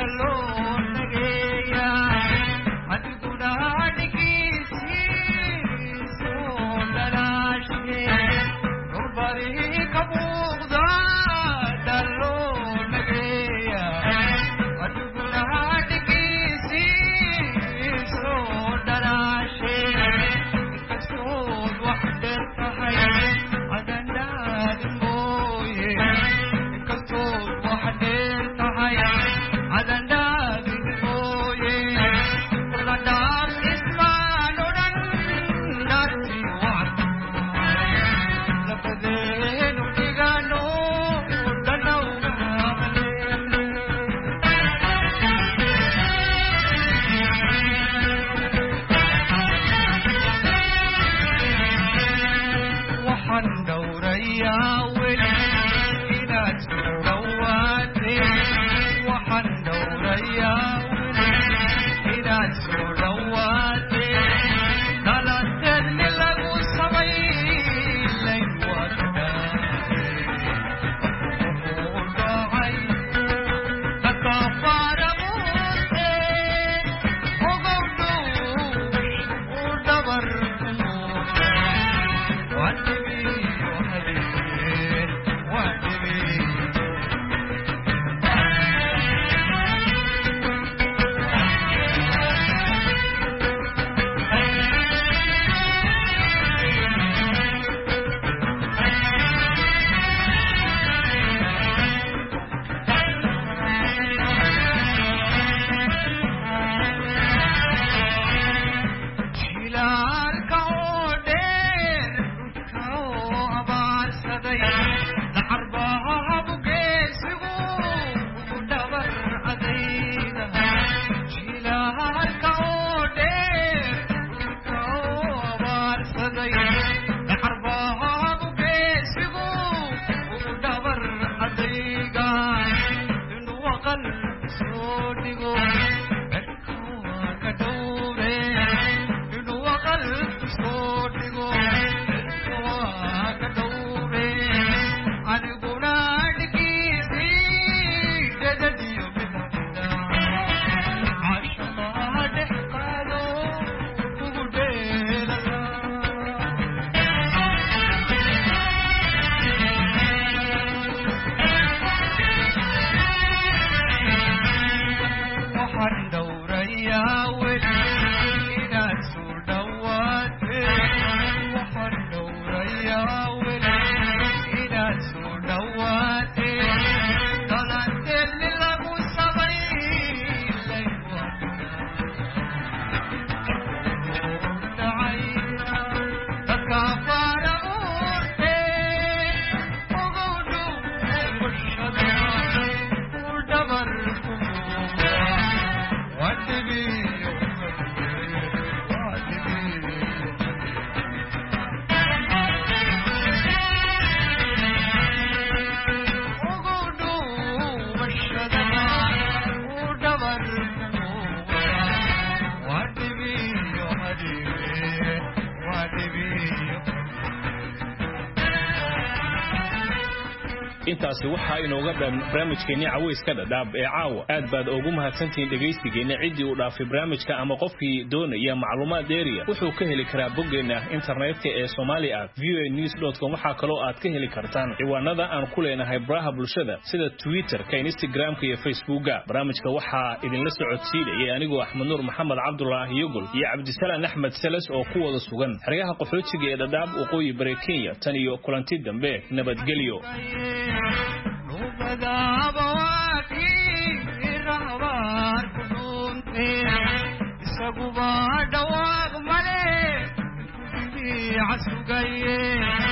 intaasi waxa inooga dhan barnaamijkeena Caweyska Dhadhaab ee caawa aad baad ugu mahadsantiin dhageystigeena cidii u dhaafay barnaamijka ama qofkii doonaya macluumaad dheeriya wuxuu ka heli karaa boggeena internetka ee Soomaaliya voanews.com waxa kale oo aad ka heli kartaan ciwaanada aan ku leenahay baraha bulshada sida Twitter-ka, Instagram-ka iyo Facebook-ga barnaamijka waxa idin la socodsiinayay anigoo Axmed Nuur Maxamed Cabdullaahi Yogol iyo Cabdisalaan Axmed Salas oo ku wada sugan xeryaha qaxootiga ee Dhadhaab waqooyi bari Kenya tan iyo kulanti dambe nabadgelyo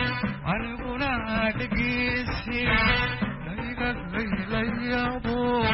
أنا